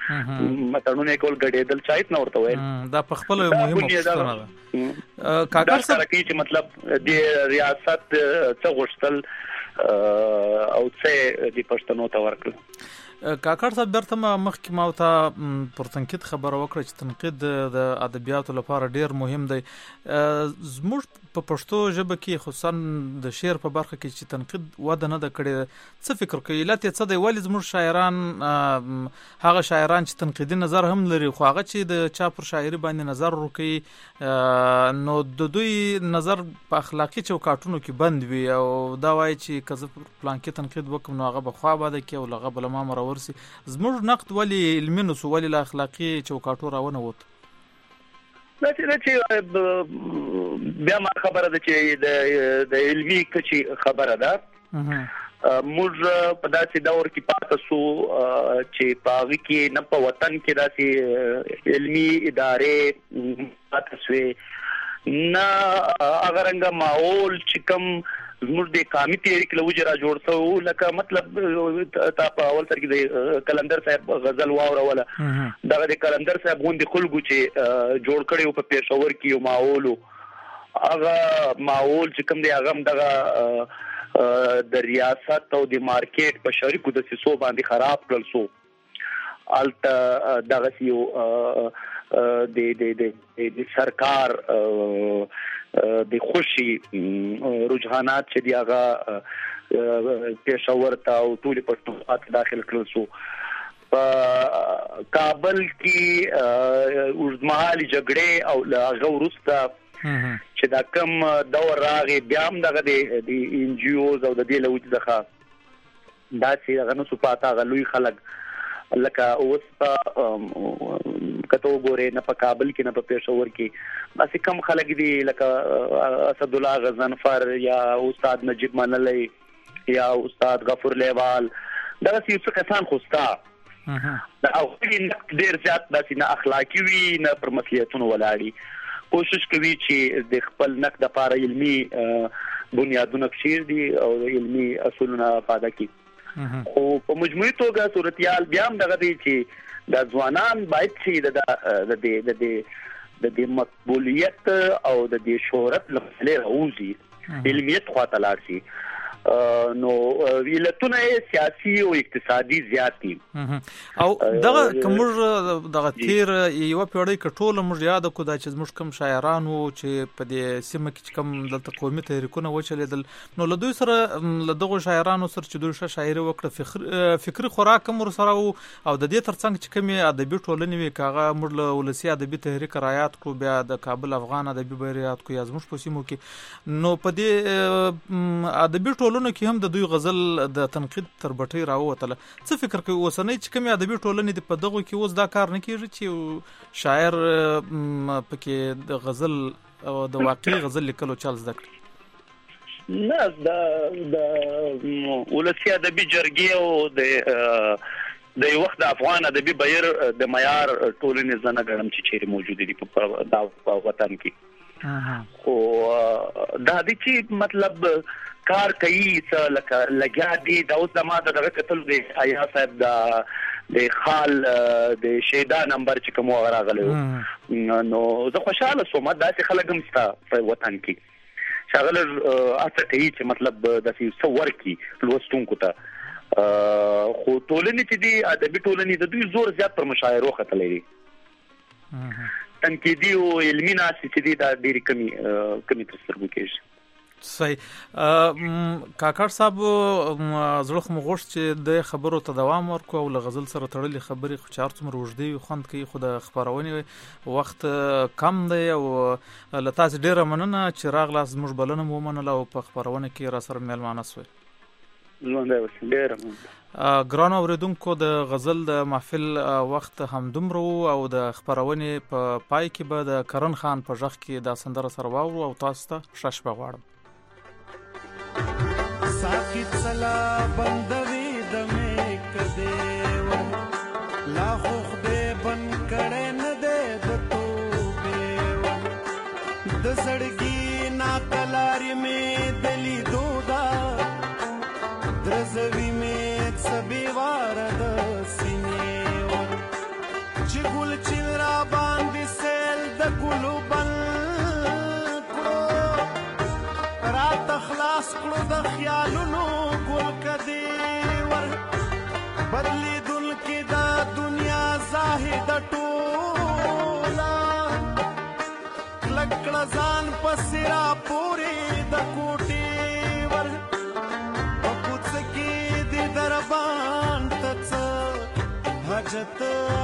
Speaker 2: متنونه کول غډېدل چایت نه ورته وایي
Speaker 1: دا په خپل مهمه پوښتنه ده کاکړ
Speaker 2: صاحب چې مطلب د ریاست څه غوښتل او څه د پښتنو ته ورکړل
Speaker 1: کاکړ صاحب درته مخکې ما ته پر تنقید خبره وکړه چې تنقید د ادبیاتو لپاره ډیر مهم دی زموږ په پښتو ژبه کې خصوصا د شعر په برخه کې چې تنقید وده نه ده کړې څه فکر کوي علت یې څه دی ولې زموږ شاعران هغه شاعران چې تنقیدي نظر هم لري خو هغه چې د چا پر شاعري باندې نظر وکړي نو د دوی نظر په اخلاقي چوکاټونو کې بند وي او دا وایي چې که زه پلان کې تنقید وکړم نو هغه به خوا باده کې او لغه به له ما مرور سي زموږ نقد ولې علمي نو ولې له اخلاقي چوکاټو راونه ووت
Speaker 2: دا چې بیا ما خبره ده چې د د علمي کچې خبره ده موږ په داسې دور کې پاتې سو چې په هغه کې نه په وطن کې داسې علمي ادارې پاتې سوې نه هغه رنګه ماحول چې کوم زموږ د قامي تحریک له وجه را جوړ شو لکه مطلب تا په اول سر کې د کلندر صاحب غزل واوروله دغه د کلندر صاحب غوندې خلکو چې جوړ کړي په پېښور کې یو ماحول هغه ماحول چې کوم دی هغه دغه د ریاست او د مارکیټ په شریکو د سیسو باندې خراب کړل سو الته دغه یو د د د سرکار د خوشي رجحانات چې دی هغه پېښور ته او ټول پښتونخوا ته داخل کړل سو په کابل کې اوږدمهالي جګړې او هغه وروسته چې دا کم دور راغی بیا هم دغه د ان جی اوز او د دې له وجې څخه داسې هغه نسو پاته هغه لوی خلک لکه اوس په کته وګورې نه په کابل کې نه په پېښور کې بس کم خلک دي لکه اسد الله غزنفر یا استاد نجیب منلی یا استاد غفور لیوال دا څه کسان خوستا دا او ډیر زیات داسې نه اخلاقی وي نه پر مسئولیتونو ولاړي کوشش کوي چې د خپل نقد لپاره علمي بنیادونه کشیر دي او علمي اصولونه پاده کړي خو په مجموعي توګه صورتحال بیا هم دغه دی چې د ځوانان باید چې د د د د د مقبولیت او د د شهرت لپاره راوځي علمیت خواته لاړ شي نو علتونه سیاسي او اقتصادي زیات دي
Speaker 1: او دغه کومر دغه تیر یو پیړۍ کټول موږ یاد کو دا چې موږ کوم شاعرانو چې په دې سیمه کې کوم د قومي تحریکونه وچلیدل نو له دوی سره له دغه شاعرانو سره چې دوی شاعري وکړه فکری خوراک کوم سره او د دې ترڅنګ چې کومي ادبي ټولنې وی کاغه موږ له ولسی ادبي تحریک رایات کو بیا د کابل افغان ادبي بیرات کو یا زموږ په سیمو کې نو په دې ادبي ټولنو کې هم د دوی غزل د تنقید تر بټۍ راووتله څه فکر کوي اوسنۍ چې کومې ادبي ټولنې د په دغه کې اوس دا کار نه کیږي چې شاعر پکې د غزل او د واقعي غزل لیکلو چل زده کړي
Speaker 2: نه د د ولسی ادبي جرګې او د د وخت د افغان ادبي بهیر د معیار ټولنې زنه ګرم چې چیرې موجود دي په وطن کې خو دا د چې مطلب کار کوي څه لکه لګیا دي دا اوس د ماده دغه کتل دی آیا صاحب دا د خال د شیدا نمبر چې کوم راغلی نو زه خوشاله سوم دا چې خلک هم ستا په وطن کې شغل اته کوي چې مطلب د څه ورکی لوستونکو ته خو ټولنې چې دي ادبي ټولنې د دوی زور زیات پر مشاعرو خطلې دي تنقیدي او علمي ناس چې دي دا ډېری کمی کمی ترسره کیږي
Speaker 1: صحیح کاکړ صاحب زړه خو مغوښت چې د خبرو ته دوام ورکو او له غزل سره تړلې خبرې خو چار څومره اوږدې خوند کوي خو د خپرونې وخت کم دی او له تاسو ډیره مننه چې راغلاست زموږ بلنه مو ومنله او په خپرونه کې را سره میلمانه شوئ ګرانو اوریدونکو د غزل د محفل وخت همدومره او د خپرونې په پای کې به د کرن خان په غږ کې دا سندره سره واورو او تاسو ته ښه شپه غواړم
Speaker 5: ساقط سلا بندوي دمه کدی لا خوخ دې بن کړه نه دې د توبه د سړګي نا کلاري مې دلی دودا درزوي مې سبي وار د سینې ګل چې را باندې سیل د ګلو بل کړو راته خلاص کړو د خیالونو ګل کدی ور بدلیدونکې دا دنیا زاهد ټوله کلک کړه ځان پسې را پورې د کوټې ور په کوڅ کې دې دربان ته څه حاجت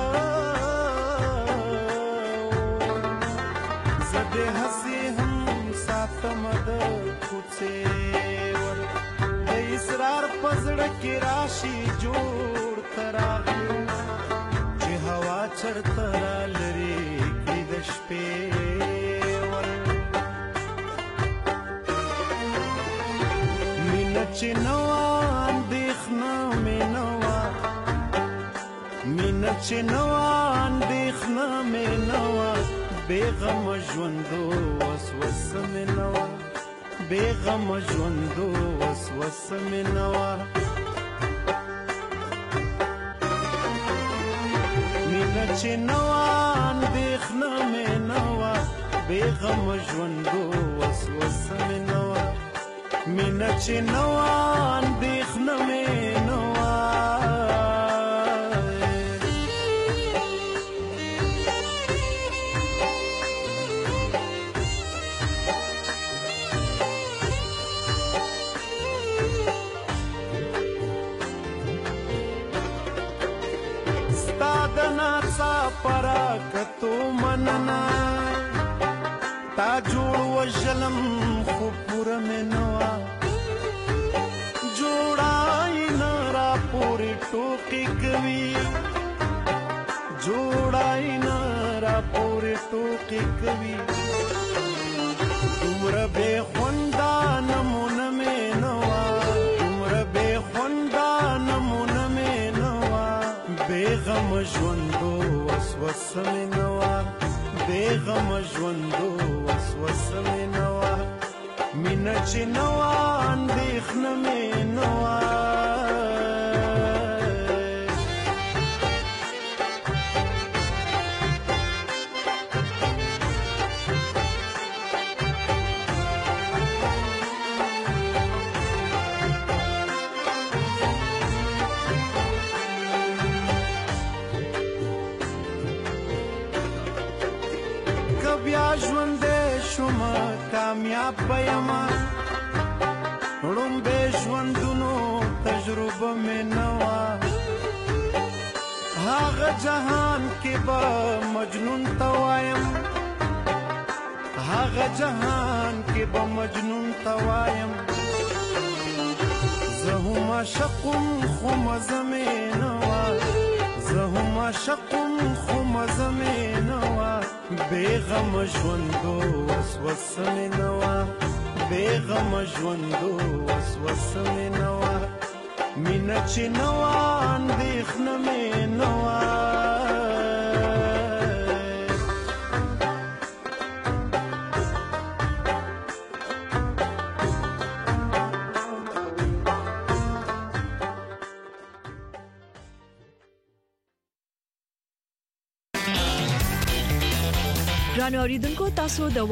Speaker 5: زه دې هسې هم ساتم د کوڅې ور د اسرار په زړه کې راشي جوړ ته راغلو چې هوا چرته را لرې کړي د شپې ور مینه چې نه وه اندېښنه مې نه وه مینه چې نه وه اندېښنه مې نه وه بېغمه ژوندو وسوسه مې نه وه بېغمه ژوندو وسوسه مې نه وه مینه چې نه وه اندېښنه مې نه وه بېغمه ژوندو وسوسه مې نه وه مینه چې نه وه اندېښنه مې نه وه پرا کتو مننا تا جوړ وژلم خو پوره مې نه وه جوړای نه را پورې ټوکې کوي جوړای نه را پورې ټوکې کوي دومره بې خونده نمونه مې نه وه دومره بې خونده نمونه مې نه وه بېغمه ژوندو وسوسه مې نه وه بېغمه ژوندو وسوسه مې نه وه مینه چې نه وه اندېښنه مې نه وه بیا ژوندی شومه کامیاب به یمه ړومبی ژوندونو تجربه مې نه وه هغه جهان کې به مجنون ته وایم هغه جهان کې به مجنون ته وایم زه هم عاشقم خو مزه مې نه وه زه هم عاشقم خو مزه مې نه وه بېغمه ژوندو وسوسه مې نه وه بېغمه ژوندو وسوسه مې نه وه مینه چې نه وه اندېښنه مې نه وه
Speaker 9: ګرانو اوریدونکو تاسو د